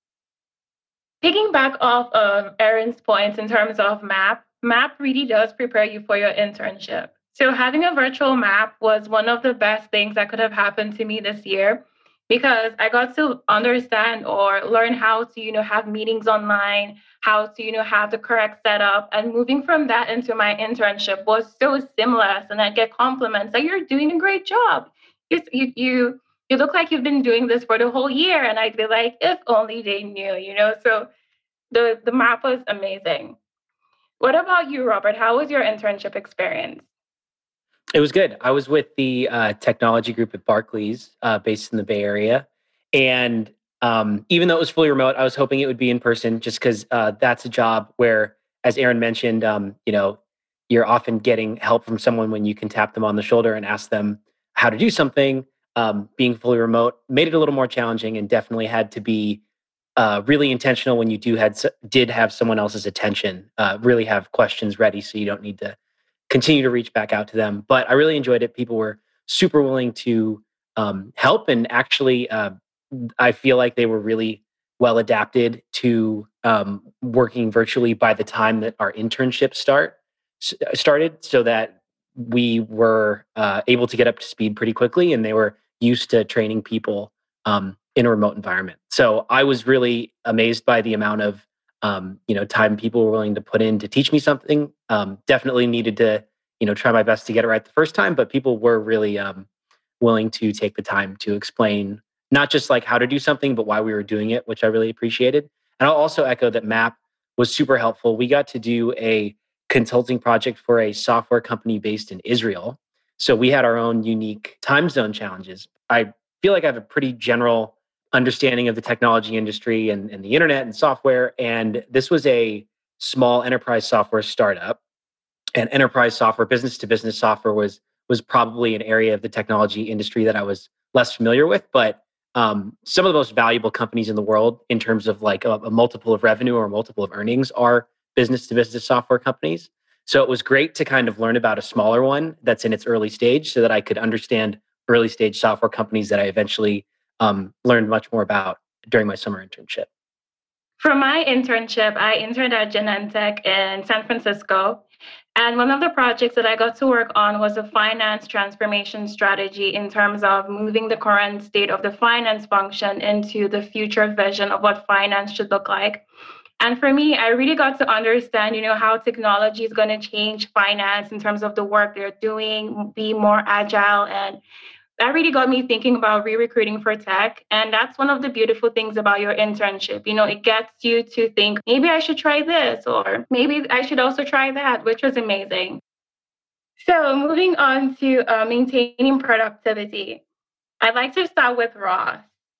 Picking back off of Aaron's points in terms of MAP, MAP really does prepare you for your internship. So having a virtual MAP was one of the best things that could have happened to me this year, because I got to understand or learn how to, you know, have meetings online, how to, you know, have the correct setup. And moving from that into my internship was so seamless. And I get compliments that you're doing a great job. You, you, you, you look like you've been doing this for the whole year. And I'd be like, if only they knew, you know. So the, the MAP was amazing. What about you, Robert? How was your internship experience? It was good. I was with the uh, technology group at Barclays, uh, based in the Bay Area. And um, even though it was fully remote, I was hoping it would be in person just because uh, that's a job where, as Aaron mentioned, um, you know, you're often getting help from someone when you can tap them on the shoulder and ask them how to do something. Um, being fully remote made it a little more challenging, and definitely had to be uh, really intentional when you do had did have someone else's attention, uh, really have questions ready so you don't need to continue to reach back out to them. But I really enjoyed it. People were super willing to um, help. And actually, uh, I feel like they were really well adapted to um, working virtually by the time that our internship start started, so that we were uh, able to get up to speed pretty quickly, and they were used to training people um, in a remote environment. So I was really amazed by the amount of Um, you know, time people were willing to put in to teach me something. Um, definitely needed to, you know, try my best to get it right the first time, but people were really um, willing to take the time to explain not just like how to do something, but why we were doing it, which I really appreciated. And I'll also echo that MAP was super helpful. We got to do a consulting project for a software company based in Israel. So we had our own unique time zone challenges. I feel like I have a pretty general understanding of the technology industry and, and the internet and software. And this was a small enterprise software startup. And enterprise software, business to business software was was probably an area of the technology industry that I was less familiar with. But um, some of the most valuable companies in the world in terms of like a, a multiple of revenue or a multiple of earnings are business to business software companies. So it was great to kind of learn about a smaller one that's in its early stage so that I could understand early stage software companies that I eventually um, learned much more about during my summer internship. For my internship, I interned at Genentech in San Francisco. And one of the projects that I got to work on was a finance transformation strategy in terms of moving the current state of the finance function into the future vision of what finance should look like. And for me, I really got to understand, you know, how technology is going to change finance in terms of the work they're doing, be more agile. And that really got me thinking about re-recruiting for tech. And that's one of the beautiful things about your internship. You know, it gets you to think, maybe I should try this, or maybe I should also try that, which was amazing. So moving on to uh, maintaining productivity, I'd like to start with Ross.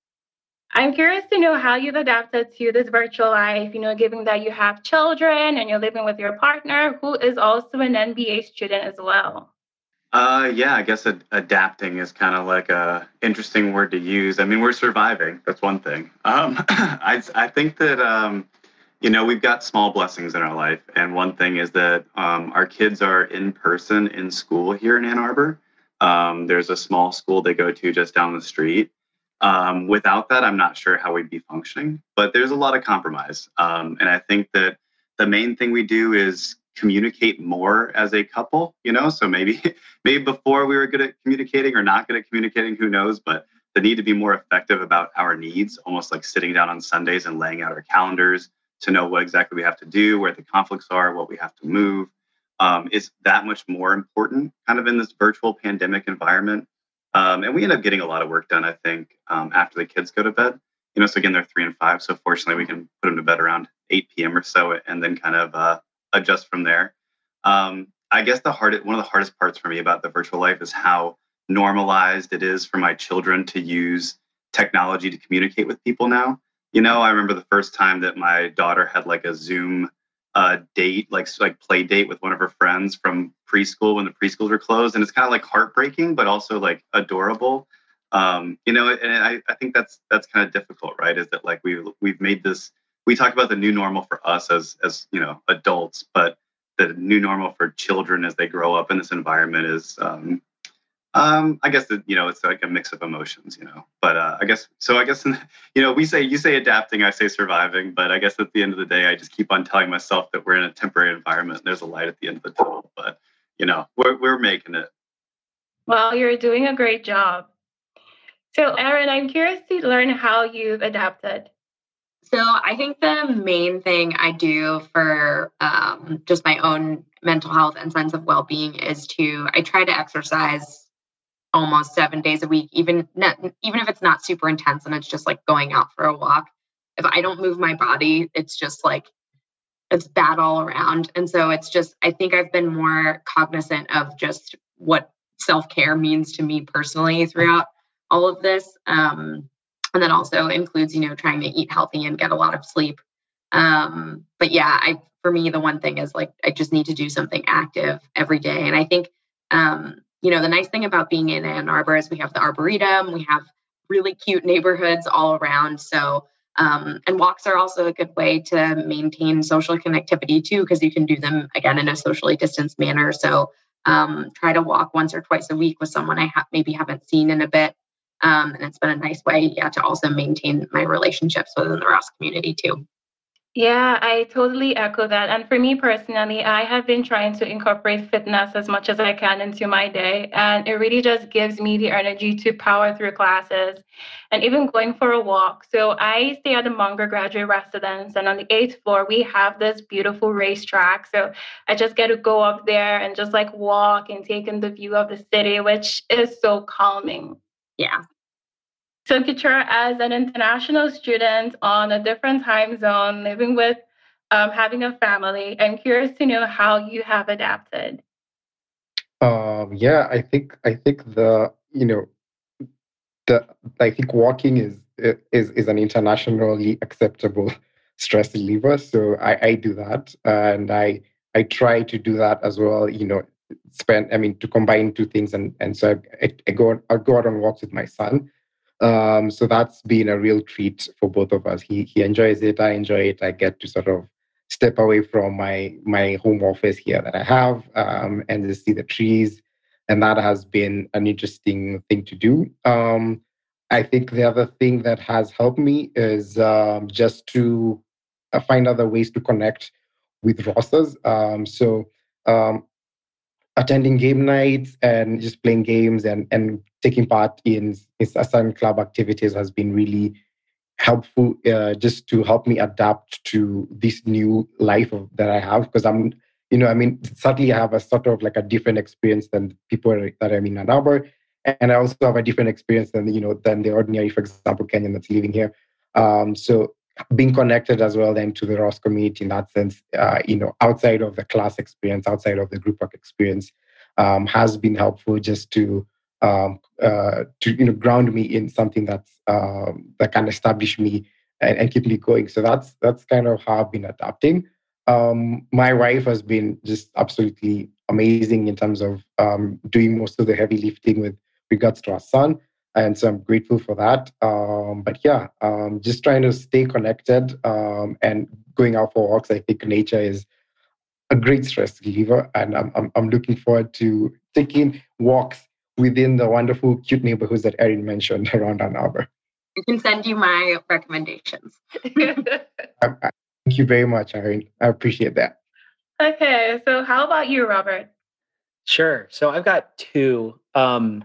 I'm curious to know how you've adapted to this virtual life, you know, given that you have children and you're living with your partner, who is also an M B A student as well. Uh, yeah, I guess ad- adapting is kind of like a interesting word to use. I mean, we're surviving. That's one thing. Um, I, I think that, um, you know, we've got small blessings in our life. And one thing is that um, our kids are in person in school here in Ann Arbor. Um, there's a small school they go to just down the street. Um, without that, I'm not sure how we'd be functioning. But there's a lot of compromise. Um, and I think that the main thing we do is communicate more as a couple, you know, so maybe maybe before we were good at communicating or not good at communicating, who knows, but the need to be more effective about our needs, almost like sitting down on Sundays and laying out our calendars to know what exactly we have to do, where the conflicts are, what we have to move, um, is that much more important kind of in this virtual pandemic environment. Um, and we end up getting a lot of work done, I think, um, after the kids go to bed. You know, so again, they're three and five. So fortunately, we can put them to bed around eight p.m. or so and then kind of uh, adjust from there. Um, I guess the hardest, one of the hardest parts for me about the virtual life is how normalized it is for my children to use technology to communicate with people now. You know, I remember the first time that my daughter had like a Zoom uh, date, like like play date with one of her friends from preschool when the preschools were closed, and it's kind of like heartbreaking, but also like adorable. Um, you know, and I, I think that's that's kind of difficult, right? Is that like we've we've made this. We talk about the new normal for us as, as you know, adults, but the new normal for children as they grow up in this environment is, um, um, I guess, that, you know, it's like a mix of emotions, you know, but uh, I guess, so I guess, you know, we say, you say adapting, I say surviving, but I guess at the end of the day, I just keep on telling myself that we're in a temporary environment and there's a light at the end of the tunnel, but, you know, we're, we're making it. Well, you're doing a great job. So, Erin, I'm curious to learn how you've adapted. So I think the main thing I do for um, just my own mental health and sense of well-being is to, I try to exercise almost seven days a week, even not, even if it's not super intense and it's just like going out for a walk. If I don't move my body, it's just like, it's bad all around. And so it's just, I think I've been more cognizant of just what self-care means to me personally throughout all of this. Um, And then also includes, you know, trying to eat healthy and get a lot of sleep. Um, but yeah, I for me, the one thing is like, I just need to do something active every day. And I think, um, you know, the nice thing about being in Ann Arbor is we have the Arboretum, we have really cute neighborhoods all around. So, um, and walks are also a good way to maintain social connectivity too, because you can do them again in a socially distanced manner. So um, try to walk once or twice a week with someone I ha- maybe haven't seen in a bit. Um, and it's been a nice way, yeah, to also maintain my relationships within the Ross community too. Yeah, I totally echo that. And for me personally, I have been trying to incorporate fitness as much as I can into my day. And it really just gives me the energy to power through classes and even going for a walk. So I stay at the Munger Graduate Residence, and on the eighth floor, we have this beautiful racetrack. So I just get to go up there and just like walk and take in the view of the city, which is so calming. Yeah. So, Kishara, as an international student on a different time zone, living with, um, having a family, I'm curious to know how you have adapted. Um, yeah, I think I think the you know the I think walking is is is an internationally acceptable stress reliever. So I, I do that, and I I try to do that as well. You know, spend I mean to combine two things, and and so I, I go I go out on walks with my son. Um, so that's been a real treat for both of us. He he enjoys it. I enjoy it. I get to sort of step away from my my home office here that I have um, and just see the trees. And that has been an interesting thing to do. Um, I think the other thing that has helped me is um, just to uh, find other ways to connect with Rossers. Um, so um, attending game nights and just playing games and, and taking part in, in certain club activities has been really helpful uh, just to help me adapt to this new life of, that I have. Because I'm, you know, I mean, certainly I have a sort of like a different experience than people that I'm in Ann Arbor. And I also have a different experience than, you know, than the ordinary, for example, Kenyan that's living here. Um, so being connected as well then to the Ross community in that sense, uh, you know, outside of the class experience, outside of the group work experience, um, has been helpful just to um, uh, to you know ground me in something that's um, that can establish me and, and keep me going. So that's that's kind of how I've been adapting. Um, my wife has been just absolutely amazing in terms of um, doing most of the heavy lifting with regards to our son. And so I'm grateful for that. Um, but yeah, um, just trying to stay connected um, and going out for walks. I think nature is a great stress reliever, and I'm, I'm I'm looking forward to taking walks within the wonderful, cute neighborhoods that Erin mentioned around Ann Arbor. I can send you my recommendations. I, I, thank you very much, Erin. I appreciate that. Okay, so how about you, Robert? Sure. So I've got two. Um,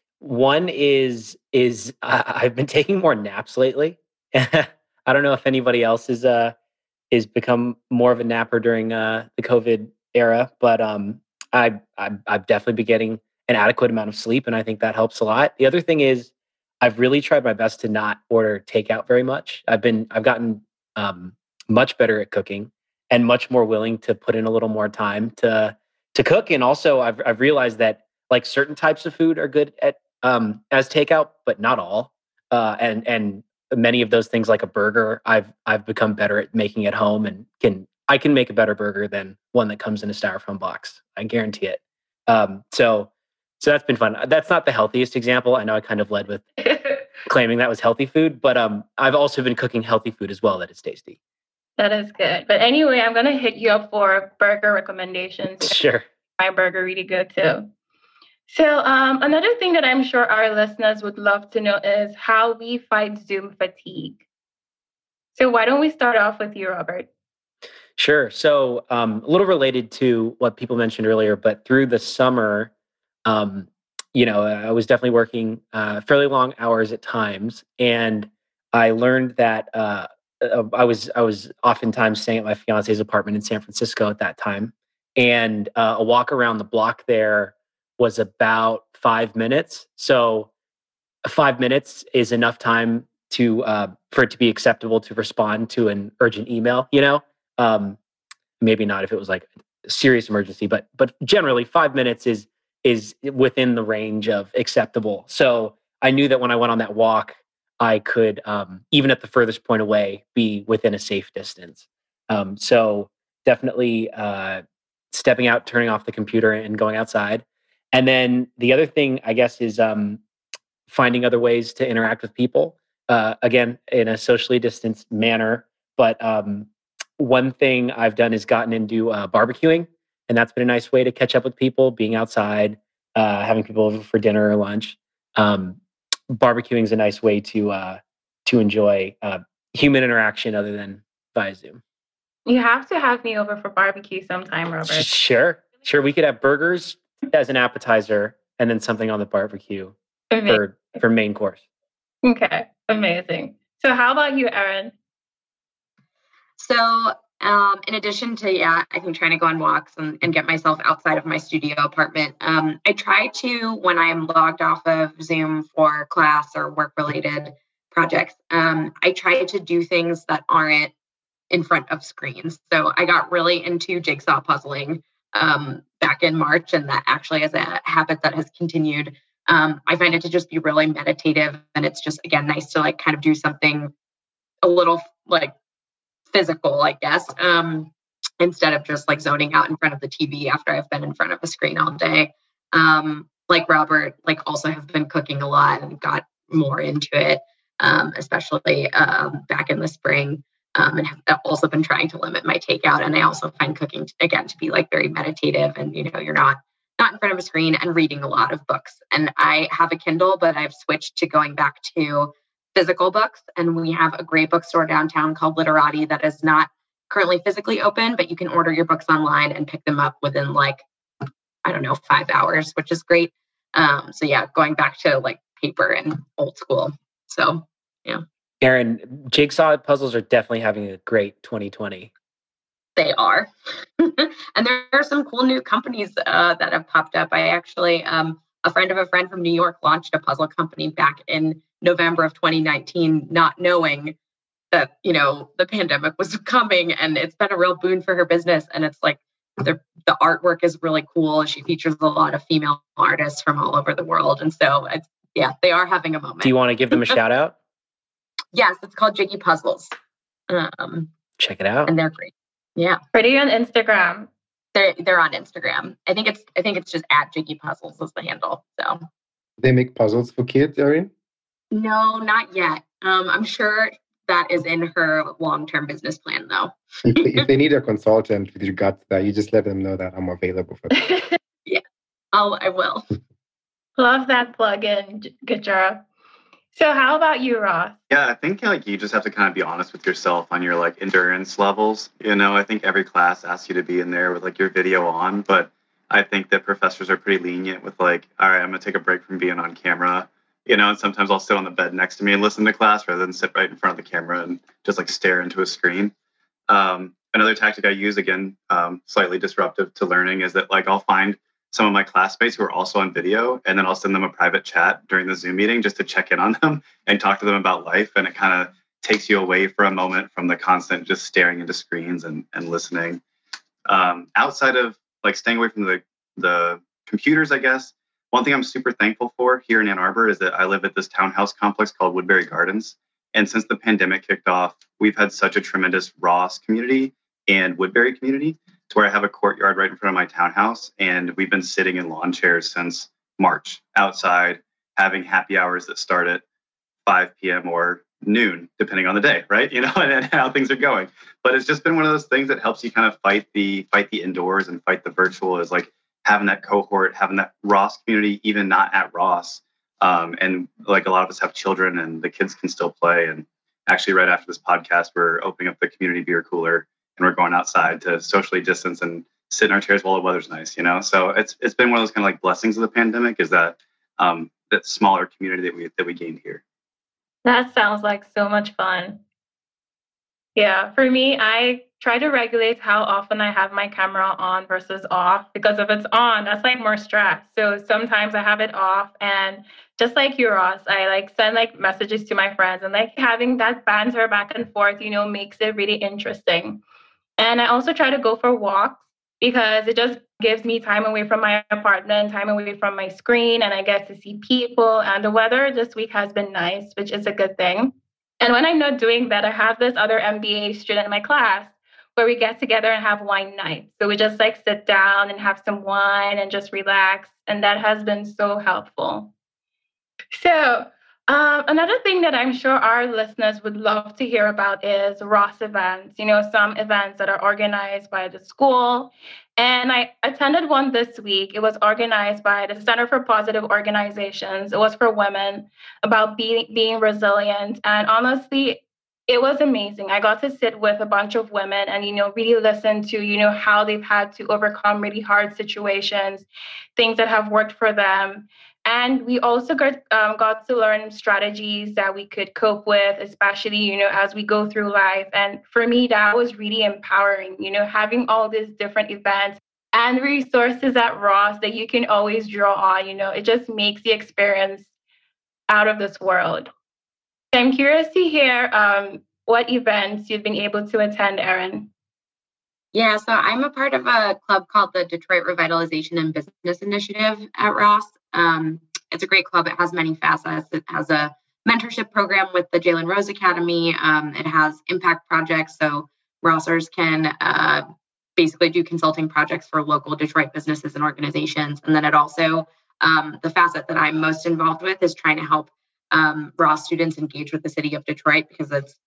One is is uh, I've been taking more naps lately. I don't know if anybody else is uh is become more of a napper during uh, the COVID era, but um, I, I I've definitely been getting an adequate amount of sleep, and I think that helps a lot. The other thing is I've really tried my best to not order takeout very much. I've been I've gotten um, much better at cooking and much more willing to put in a little more time to to cook. And also I've I've realized that like certain types of food are good at um, as takeout, but not all. Uh, and and many of those things, like a burger, I've I've become better at making at home, and can I can make a better burger than one that comes in a styrofoam box. I guarantee it. Um, so so that's been fun. That's not the healthiest example. I know I kind of led with claiming that was healthy food, but um, I've also been cooking healthy food as well that is tasty. That is good. But anyway, I'm gonna hit you up for burger recommendations. Sure. My burger really good too. So um, another thing that I'm sure our listeners would love to know is how we fight Zoom fatigue. So why don't we start off with you, Robert? Sure. So um, a little related to what people mentioned earlier, but through the summer, um, you know, I was definitely working uh, fairly long hours at times, and I learned that uh, I was I was oftentimes staying at my fiance's apartment in San Francisco at that time, and uh, a walk around the block there was about five minutes. So five minutes is enough time to uh, for it to be acceptable to respond to an urgent email. You know, um, maybe not if it was like a serious emergency, but but generally five minutes is is within the range of acceptable. So I knew that when I went on that walk, I could um, even at the furthest point away be within a safe distance. Um, so definitely uh, stepping out, turning off the computer, and going outside. And then the other thing, I guess, is um, finding other ways to interact with people, uh, again, in a socially distanced manner. But um, one thing I've done is gotten into uh, barbecuing, and that's been a nice way to catch up with people, being outside, uh, having people over for dinner or lunch. Um, barbecuing is a nice way to uh, to enjoy uh, human interaction other than via Zoom. You have to have me over for barbecue sometime, Robert. Sure. Sure. We could have burgers as an appetizer and then something on the barbecue Amazing. for, for main course. Okay. Amazing. So how about you, Erin? So um, in addition to, yeah, I think trying to go on walks and, and get myself outside of my studio apartment, um, I try to, when I'm logged off of Zoom for class or work-related projects, um, I try to do things that aren't in front of screens. So I got really into jigsaw puzzling um, back in March, and that actually is a habit that has continued. Um, I find it to just be really meditative, and it's just, again, nice to like kind of do something a little like physical, I guess, um, instead of just like zoning out in front of the T V after I've been in front of a screen all day. Um, like Robert, like also have been cooking a lot and got more into it, um, especially um, back in the spring. Um, and have also been trying to limit my takeout. And I also find cooking, again, to be like very meditative, and, you know, you're not, not in front of a screen, and reading a lot of books. And I have a Kindle, but I've switched to going back to physical books. And we have a great bookstore downtown called Literati that is not currently physically open, but you can order your books online and pick them up within like, I don't know, five hours, which is great. Um, so yeah, going back to like paper and old school. So yeah. Erin, jigsaw puzzles are definitely having a great twenty twenty. They are. And there are some cool new companies uh, that have popped up. I actually, um, a friend of a friend from New York launched a puzzle company back in November of twenty nineteen, not knowing that, you know, the pandemic was coming, and it's been a real boon for her business. And it's like the, the artwork is really cool. She features a lot of female artists from all over the world. And so, it's, yeah, they are having a moment. Do you want to give them a shout out? Yes, it's called Jiggy Puzzles. Um, Check it out. And they're great. Yeah. Pretty on Instagram. They're they're on Instagram. I think it's I think it's just at Jiggy Puzzles is the handle. So they make puzzles for kids, Erin? No, not yet. Um, I'm sure that is in her long-term business plan, though. if, they, if they need a consultant with regard to that, you just let them know that I'm available for that. Yeah, I'll I will. Love that plug-in, Gajara. So how about you, Ross? Yeah, I think like you just have to kind of be honest with yourself on your like endurance levels. You know, I think every class asks you to be in there with like your video on, but I think that professors are pretty lenient with like, all right, I'm gonna take a break from being on camera. You know, and sometimes I'll sit on the bed next to me and listen to class rather than sit right in front of the camera and just like stare into a screen. Um, another tactic I use, again, um, slightly disruptive to learning, is that like I'll find some of my classmates who are also on video, and then I'll send them a private chat during the Zoom meeting just to check in on them and talk to them about life. And it kind of takes you away for a moment from the constant just staring into screens and, and listening. Um, outside of like staying away from the, the computers, I guess, one thing I'm super thankful for here in Ann Arbor is that I live at this townhouse complex called Woodbury Gardens. And since the pandemic kicked off, we've had such a tremendous Ross community and Woodbury community, to where I have a courtyard right in front of my townhouse. And we've been sitting in lawn chairs since March outside, having happy hours that start at five p.m. or noon, depending on the day, right? You know, and, and how things are going. But it's just been one of those things that helps you kind of fight the fight the indoors and fight the virtual, is like having that cohort, having that Ross community, even not at Ross. Um, and like a lot of us have children, and the kids can still play. And actually right after this podcast, we're opening up the community beer cooler, and we're going outside to socially distance and sit in our chairs while the weather's nice, you know? So it's it's been one of those kind of like blessings of the pandemic, is that um, that smaller community that we that we gained here. That sounds like so much fun. Yeah, for me, I try to regulate how often I have my camera on versus off, because if it's on, that's like more stress. So sometimes I have it off, and just like you, Ross, I like send like messages to my friends, and like having that banter back and forth, you know, makes it really interesting. And I also try to go for walks, because it just gives me time away from my apartment, time away from my screen, and I get to see people. And the weather this week has been nice, which is a good thing. And when I'm not doing that, I have this other M B A student in my class where we get together and have wine night. So we just like sit down and have some wine and just relax. And that has been so helpful. So Um, another thing that I'm sure our listeners would love to hear about is Ross events, you know, some events that are organized by the school. And I attended one this week. It was organized by the Center for Positive Organizations. It was for women, about being, being resilient. And honestly, it was amazing. I got to sit with a bunch of women and, you know, really listen to, you know, how they've had to overcome really hard situations, things that have worked for them. And we also got um, got to learn strategies that we could cope with, especially, you know, as we go through life. And for me, that was really empowering, you know, having all these different events and resources at Ross that you can always draw on, you know, it just makes the experience out of this world. So I'm curious to hear um, what events you've been able to attend, Erin. Yeah, so I'm a part of a club called the Detroit Revitalization and Business Initiative at Ross. Um, it's a great club. It has many facets. It has a mentorship program with the Jalen Rose Academy. Um, it has impact projects, so Rossers can uh, basically do consulting projects for local Detroit businesses and organizations. And then it also, um, the facet that I'm most involved with is trying to help um, Ross students engage with the city of Detroit, because it's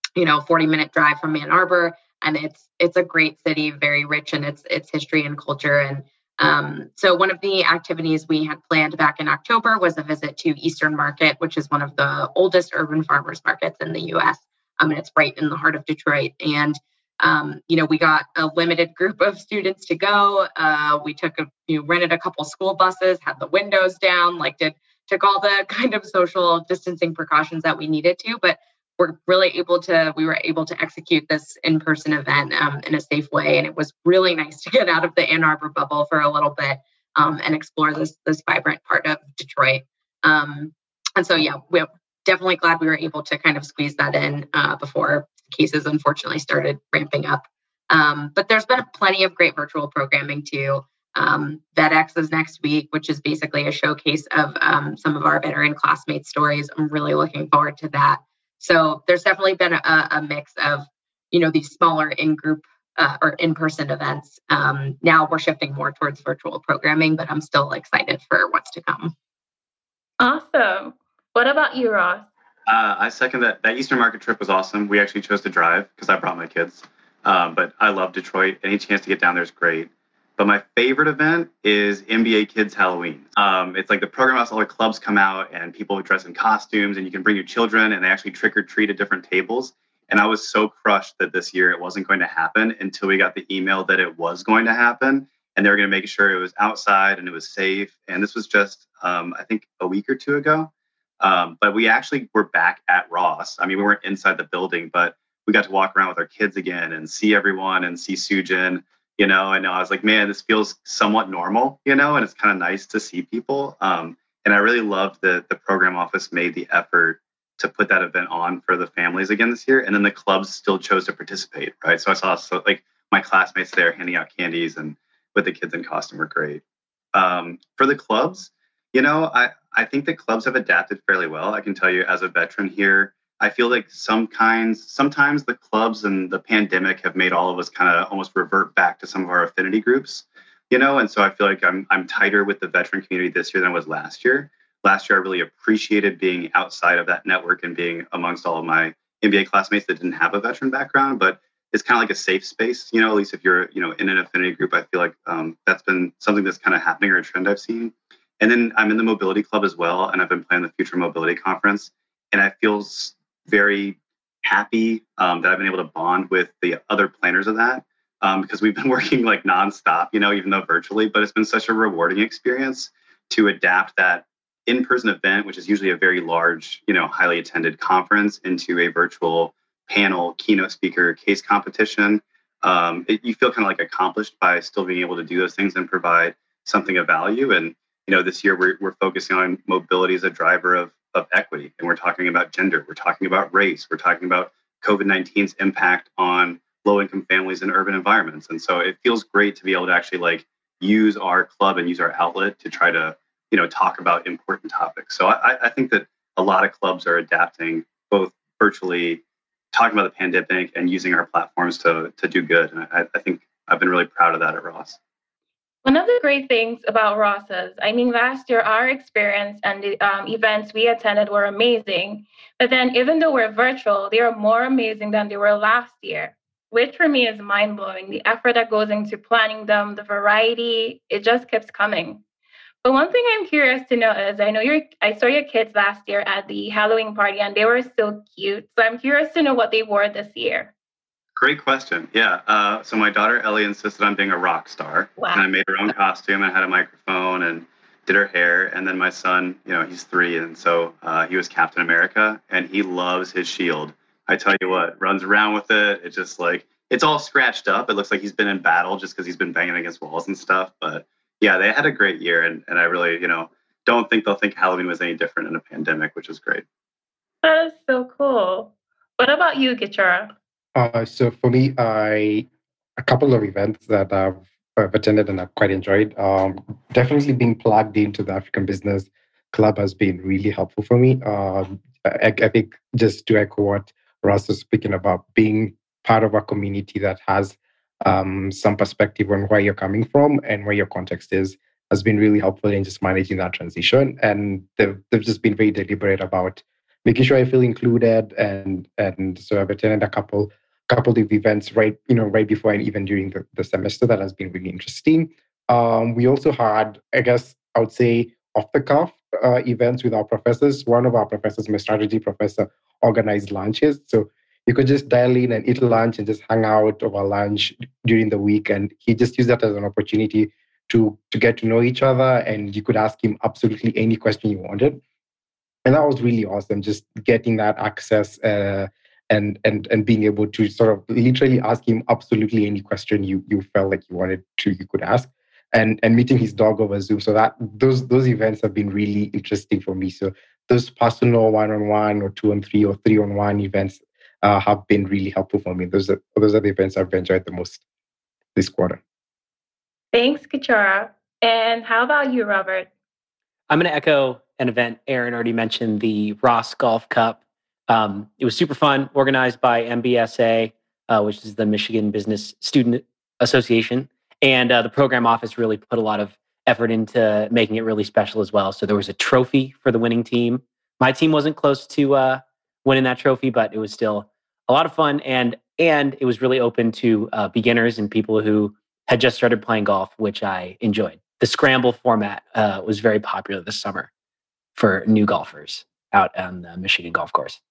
you know, forty minute drive from Ann Arbor. And it's it's a great city, very rich in its its history and culture. And um, so one of the activities we had planned back in October was a visit to Eastern Market, which is one of the oldest urban farmers markets in the U S. Um, and it's right in the heart of Detroit. And um, you know, we got a limited group of students to go. Uh, we took a, you know, rented a couple school buses, had the windows down, like did took all the kind of social distancing precautions that we needed to, but we're really able to, we were able to execute this in-person event um, in a safe way. And it was really nice to get out of the Ann Arbor bubble for a little bit um, and explore this, this vibrant part of Detroit. Um, and so, yeah, we're definitely glad we were able to kind of squeeze that in uh, before cases unfortunately started ramping up. Um, but there's been plenty of great virtual programming too. Um, VetX is next week, which is basically a showcase of um, some of our veteran classmates' stories. I'm really looking forward to that. So there's definitely been a, a mix of, you know, these smaller in-group uh, or in-person events. Um, now we're shifting more towards virtual programming, but I'm still excited for what's to come. Awesome. What about you, Ross? Uh, I second that. That Eastern Market trip was awesome. We actually chose to drive because I brought my kids. Um, but I love Detroit. Any chance to get down there is great. But my favorite event is N B A Kids Halloween. Um, it's like the program house, all the clubs come out and people dress in costumes and you can bring your children and they actually trick or treat at different tables. And I was so crushed that this year it wasn't going to happen until we got the email that it was going to happen. And they were going to make sure it was outside and it was safe. And this was just, um, I think, a week or two ago. Um, but we actually were back at Ross. I mean, we weren't inside the building, but we got to walk around with our kids again and see everyone and see Sujin, you know, and I was like, man, this feels somewhat normal, you know, and it's kind of nice to see people. Um, and I really loved that the program office made the effort to put that event on for the families again this year. And then the clubs still chose to participate, right? So I saw so, like my classmates there handing out candies and with the kids in costume were great. Um, for the clubs, you know, I, I think that clubs have adapted fairly well. I can tell you as a veteran here, I feel like some kinds, sometimes the clubs and the pandemic have made all of us kind of almost revert back to some of our affinity groups, you know? And so I feel like I'm I'm tighter with the veteran community this year than I was last year. Last year, I really appreciated being outside of that network and being amongst all of my N B A classmates that didn't have a veteran background, but it's kind of like a safe space, you know, at least if you're, you know, in an affinity group, I feel like um, that's been something that's kind of happening or a trend I've seen. And then I'm in the mobility club as well. And I've been playing the Future Mobility Conference. And I feel very happy um, that I've been able to bond with the other planners of that um, because we've been working like nonstop, you know, even though virtually, but it's been such a rewarding experience to adapt that in-person event, which is usually a very large, you know, highly attended conference into a virtual panel, keynote speaker, case competition. Um, it, you feel kind of like accomplished by still being able to do those things and provide something of value. And you know, this year we're we're focusing on mobility as a driver of of equity, and we're talking about gender, we're talking about race, we're talking about COVID nineteen's impact on low-income families in urban environments, and so it feels great to be able to actually like use our club and use our outlet to try to you know talk about important topics. So I, I think that a lot of clubs are adapting both virtually, talking about the pandemic, and using our platforms to to do good. And I, I think I've been really proud of that at Ross. One of the great things about Ross is, I mean, last year, our experience and the um, events we attended were amazing. But then even though we're virtual, they are more amazing than they were last year, which for me is mind-blowing. The effort that goes into planning them, the variety, it just keeps coming. But one thing I'm curious to know is, I know you're, I saw your kids last year at the Halloween party and they were so cute. So I'm curious to know what they wore this year. Great question. Yeah. Uh, so my daughter Ellie insisted on being a rock star. Wow. And I made her own costume and had a microphone and did her hair. And then my son, you know, he's three. And so uh, he was Captain America and he loves his shield. I tell you what, runs around with it. It's just like, it's all scratched up. It looks like he's been in battle just because he's been banging against walls and stuff. But yeah, they had a great year. And, and I really, you know, don't think they'll think Halloween was any different in a pandemic, which is great. That is so cool. What about you, Gichara? Uh, so for me, I a couple of events that I've, I've attended and I've quite enjoyed. Um, definitely being plugged into the African Business Club has been really helpful for me. Um, I, I think just to echo what Ross was speaking about, being part of a community that has um, some perspective on where you're coming from and where your context is has been really helpful in just managing that transition. And they've, they've just been very deliberate about making sure I feel included. And and so I've attended a couple couple of events right, you know, right before and even during the, the semester. That has been really interesting. Um, we also had, I guess, I would say, off the cuff uh, events with our professors. One of our professors, my strategy professor, organized lunches. So you could just dial in and eat lunch and just hang out over lunch during the week. And he just used that as an opportunity to, to get to know each other. And you could ask him absolutely any question you wanted. And that was really awesome, just getting that access uh, and and and being able to sort of literally ask him absolutely any question you you felt like you wanted to, you could ask. And and meeting his dog over Zoom. So that those those events have been really interesting for me. So those personal one-on-one or two-on-three or three-on-one events uh, have been really helpful for me. Those are those are the events I've enjoyed the most this quarter. Thanks, Kishara. And how about you, Robert? I'm going to echo an event Aaron already mentioned, the Ross Golf Cup. Um, it was super fun, organized by M B S A, uh, which is the Michigan Business Student Association. And uh, the program office really put a lot of effort into making it really special as well. So there was a trophy for the winning team. My team wasn't close to uh, winning that trophy, but it was still a lot of fun. And and it was really open to uh, beginners and people who had just started playing golf, which I enjoyed. The scramble format uh, was very popular this summer for new golfers out on the Michigan golf course.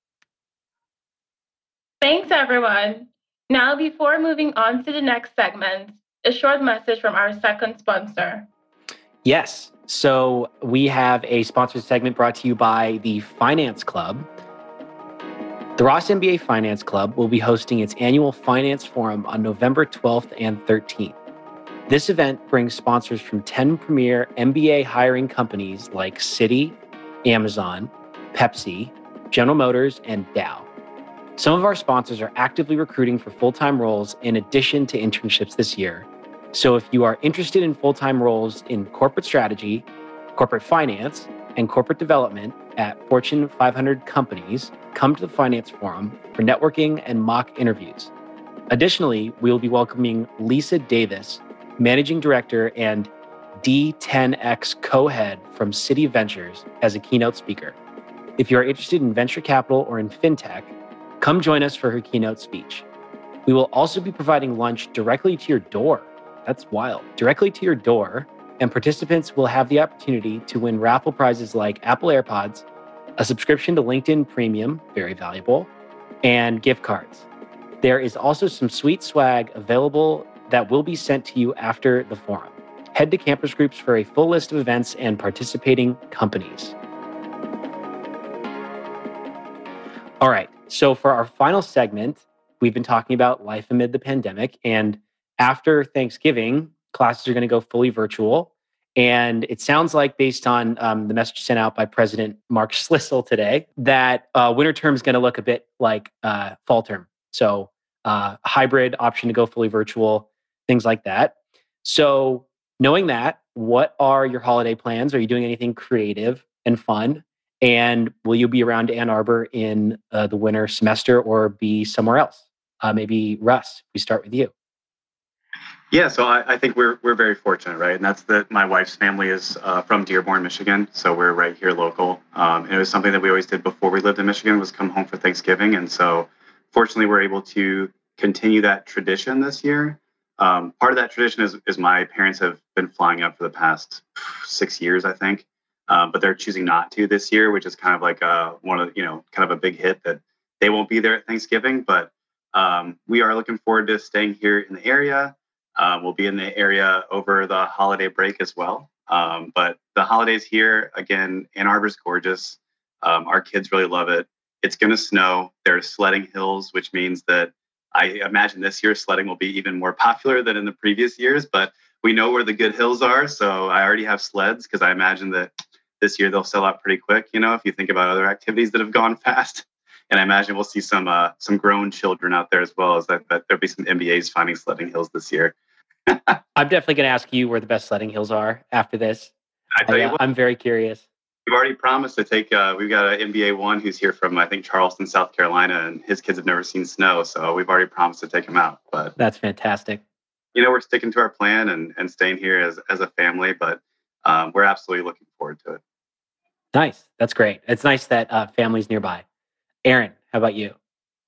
Thanks, everyone. Now, before moving on to the next segment, a short message from our second sponsor. Yes. So we have a sponsored segment brought to you by the Finance Club. The Ross M B A Finance Club will be hosting its annual Finance Forum on November twelfth and thirteenth. This event brings sponsors from ten premier M B A hiring companies like Citi, Amazon, Pepsi, General Motors, and Dow. Some of our sponsors are actively recruiting for full-time roles in addition to internships this year. So if you are interested in full-time roles in corporate strategy, corporate finance, and corporate development at Fortune five hundred companies, come to the Finance Forum for networking and mock interviews. Additionally, we will be welcoming Lisa Davis, Managing Director and D ten X co-head from Citi Ventures, as a keynote speaker. If you are interested in venture capital or in fintech, come join us for her keynote speech. We will also be providing lunch directly to your door. That's wild. Directly to your door, and participants will have the opportunity to win raffle prizes like Apple AirPods, a subscription to LinkedIn Premium, very valuable, and gift cards. There is also some sweet swag available that will be sent to you after the forum. Head to Campus Groups for a full list of events and participating companies. All right, so for our final segment, we've been talking about life amid the pandemic, and after Thanksgiving, classes are going to go fully virtual. And it sounds like, based on um, the message sent out by President Mark Schlissel today, that uh, winter term is going to look a bit like uh, fall term. So uh, hybrid option to go fully virtual, things like that. So knowing that, what are your holiday plans? Are you doing anything creative and fun? And will you be around Ann Arbor in uh, the winter semester or be somewhere else? Uh, maybe Russ, we start with you. Yeah, so I, I think we're we're very fortunate, right? And that's that my wife's family is uh, from Dearborn, Michigan, so we're right here local. Um, and it was something that we always did before we lived in Michigan, was come home for Thanksgiving. And so fortunately, we're able to continue that tradition this year. Um, part of that tradition is, is my parents have been flying up for the past six years, I think. Um, but they're choosing not to this year, which is kind of like a, one of, you know, kind of a big hit that they won't be there at Thanksgiving. But um, we are looking forward to staying here in the area. Um, we'll be in the area over the holiday break as well. Um, but the holidays here, again, Ann Arbor's gorgeous. Um, our kids really love it. It's going to snow. There's sledding hills, which means that I imagine this year sledding will be even more popular than in the previous years. But we know where the good hills are. So I already have sleds because I imagine that this year they'll sell out pretty quick, you know, if you think about other activities that have gone fast. And I imagine we'll see some uh, some grown children out there as well, as that, that there'll be some M B As finding sledding hills this year. I'm definitely going to ask you where the best sledding hills are after this. I tell I, you uh, what, I'm very curious. we've already promised to take, uh, we've got an M B A one who's here from, I think, Charleston, South Carolina, and his kids have never seen snow. So we've already promised to take him out. But That's fantastic. you know, we're sticking to our plan and, and staying here as, as a family, but um, we're absolutely looking forward to it. Nice. That's great. It's nice that uh, family's nearby. Erin, how about you?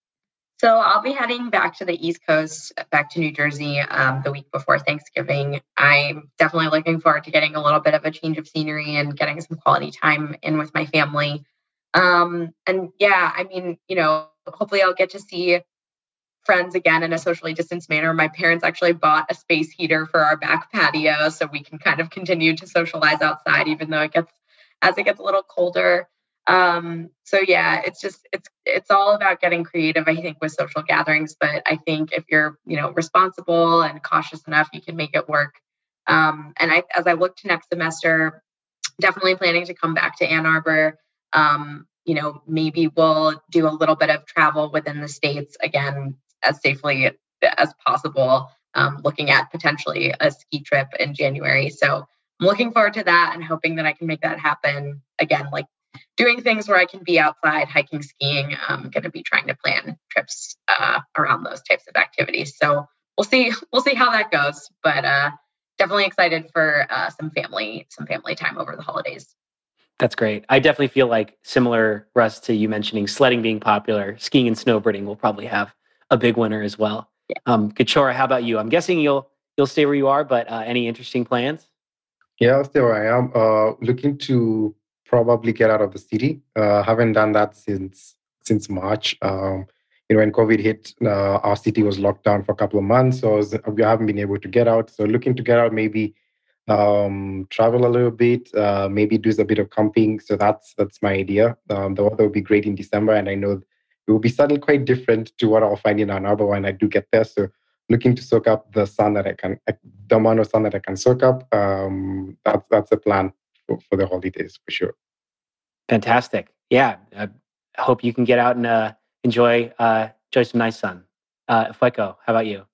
So I'll be heading back to the East Coast, back to New Jersey um, the week before Thanksgiving. I'm definitely looking forward to getting a little bit of a change of scenery and getting some quality time in with my family. Um, and yeah, I mean, you know, hopefully I'll get to see friends again in a socially distanced manner. My parents actually bought a space heater for our back patio so we can kind of continue to socialize outside, even though it gets, as it gets a little colder. Um, so yeah, it's just, it's, it's all about getting creative, I think, with social gatherings. But I think if you're, you know, responsible and cautious enough, you can make it work. Um, and I, as I look to next semester, definitely planning to come back to Ann Arbor. Um, you know, maybe we'll do a little bit of travel within the States again, as safely as possible, um, looking at potentially a ski trip in January. So I'm looking forward to that and hoping that I can make that happen again, like doing things where I can be outside, hiking, skiing. I'm going to be trying to plan trips uh, around those types of activities. So we'll see, we'll see how that goes, but uh, definitely excited for uh, some family, some family time over the holidays. That's great. I definitely feel like similar, Russ, to you mentioning sledding being popular, skiing and snowboarding will probably have a big winner as well. Yeah. Um, Gachora, how about you? I'm guessing you'll you'll stay where you are, but uh, any interesting plans? Yeah, I'll stay where I am. Uh, looking to probably get out of the city. Uh, haven't done that since since March. Um, you know, when COVID hit, uh, our city was locked down for a couple of months, so I was, we haven't been able to get out. So looking to get out, maybe um, travel a little bit, uh, maybe do a bit of camping. So that's that's my idea. Um, the weather will be great in December, and I know it will be suddenly quite different to what I'll find in Ann Arbor when I do get there. So looking to soak up the sun that I can, the amount of sun that I can soak up. Um, that's that's the plan for, for the holidays for sure. Fantastic. Yeah, I hope you can get out and uh, enjoy uh, enjoy some nice sun. Uh, Fueko, how about you?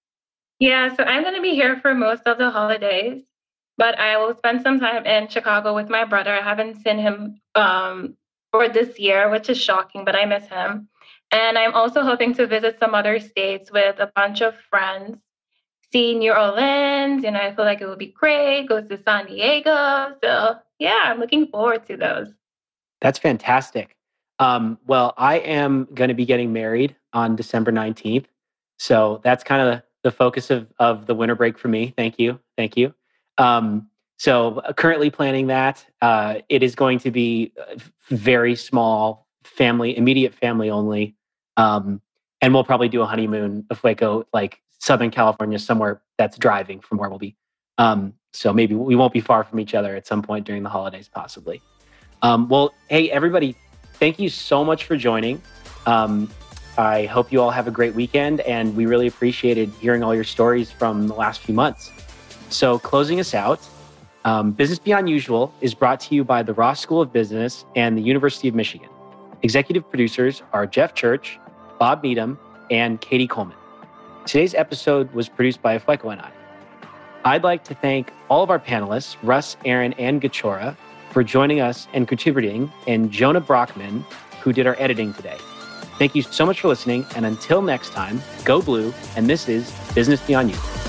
Yeah, so I'm going to be here for most of the holidays, but I will spend some time in Chicago with my brother. I haven't seen him um, for this year, which is shocking, but I miss him. And I'm also hoping to visit some other states with a bunch of friends, see New Orleans, and I feel like it would be great, go to San Diego. So yeah, I'm looking forward to those. That's fantastic. Um, well, I am going to be getting married on December nineteenth. So that's kind of the focus of, of the winter break for me. Thank you. Thank you. Um, so uh, currently planning that. Uh, it is going to be very small family, immediate family only. Um, and we'll probably do a honeymoon of Waco, like Southern California, somewhere that's driving from where we'll be. Um, so maybe we won't be far from each other at some point during the holidays, possibly. Um, well, hey, everybody, thank you so much for joining. Um, I hope you all have a great weekend, and we really appreciated hearing all your stories from the last few months. So closing us out, um, Business Beyond Usual is brought to you by the Ross School of Business and the University of Michigan. Executive producers are Jeff Church, Bob Needham, and Katie Coleman. Today's episode was produced by Fueko and I. I'd like to thank all of our panelists, Russ, Erin, and Gachora, for joining us and contributing, and Jonah Brockman, who did our editing today. Thank you so much for listening, and until next time, go blue, and this is Business Beyond You.